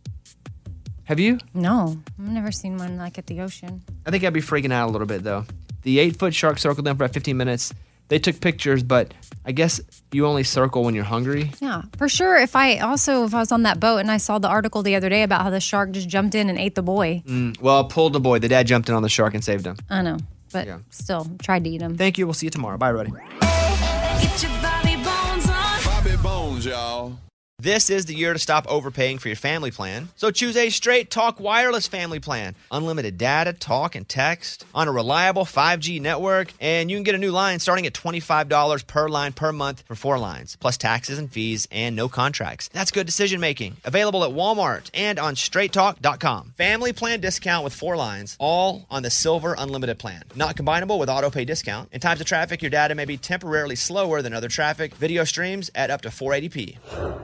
Have you? No, I've never seen one like at the ocean. I think I'd be freaking out a little bit, though. The 8-foot shark circled them for about 15 minutes. They took pictures, but I guess you only circle when you're hungry. Yeah, for sure. If I was on that boat and I saw the article the other day about how the shark just jumped in and ate the boy. Well, pulled the boy. The dad jumped in on the shark and saved him. I know, but still tried to eat him. Thank you. We'll see you tomorrow. Bye, everybody. Get your Bobby Bones on. Bobby Bones, y'all. This is the year to stop overpaying for your family plan. So choose a Straight Talk Wireless family plan. Unlimited data, talk, and text on a reliable 5G network. And you can get a new line starting at $25 per line per month for 4 lines, plus taxes and fees and no contracts. That's good decision making. Available at Walmart and on straighttalk.com. Family plan discount with 4 lines, all on the Silver Unlimited plan. Not combinable with auto pay discount. In times of traffic, your data may be temporarily slower than other traffic. Video streams at up to 480p.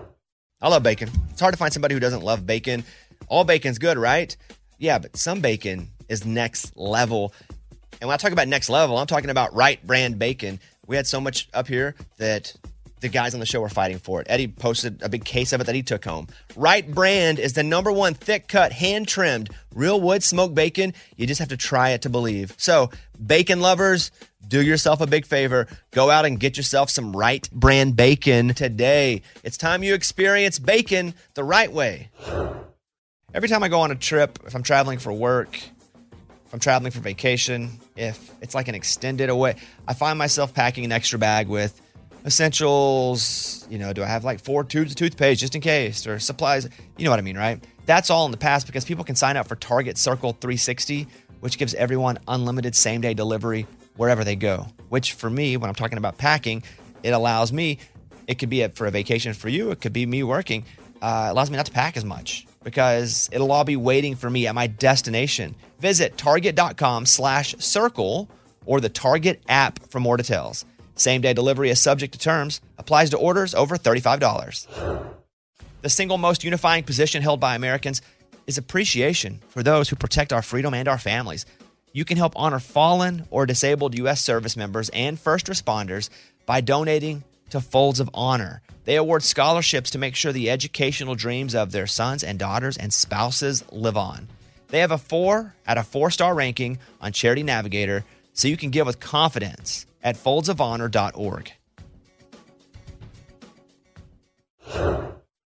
I love bacon. It's hard to find somebody who doesn't love bacon. All bacon's good, right? Yeah, but some bacon is next level. And when I talk about next level, I'm talking about Wright brand bacon. We had so much up here that the guys on the show were fighting for it. Eddie posted a big case of it that he took home. Wright brand is the #1 thick-cut, hand-trimmed, real wood smoked bacon. You just have to try it to believe. So, bacon lovers, do yourself a big favor. Go out and get yourself some Wright brand bacon today. It's time you experience bacon the right way. Every time I go on a trip, if I'm traveling for work, if I'm traveling for vacation, if it's like an extended away, I find myself packing an extra bag with essentials. You know, do I have like 4 tubes of toothpaste just in case, or supplies? You know what I mean, right? That's all in the past because people can sign up for Target Circle 360, which gives everyone unlimited same-day delivery wherever they go, which for me, when I'm talking about packing, it allows me, it could be for a vacation for you, it could be me working, it allows me not to pack as much because it'll all be waiting for me at my destination. Visit target.com/circle or the Target app for more details. Same-day delivery is subject to terms, applies to orders over $35. The single most unifying position held by Americans is appreciation for those who protect our freedom and our families. You can help honor fallen or disabled U.S. service members and first responders by donating to Folds of Honor. They award scholarships to make sure the educational dreams of their sons and daughters and spouses live on. They have a 4 out of 4-star ranking on Charity Navigator, so you can give with confidence at foldsofhonor.org.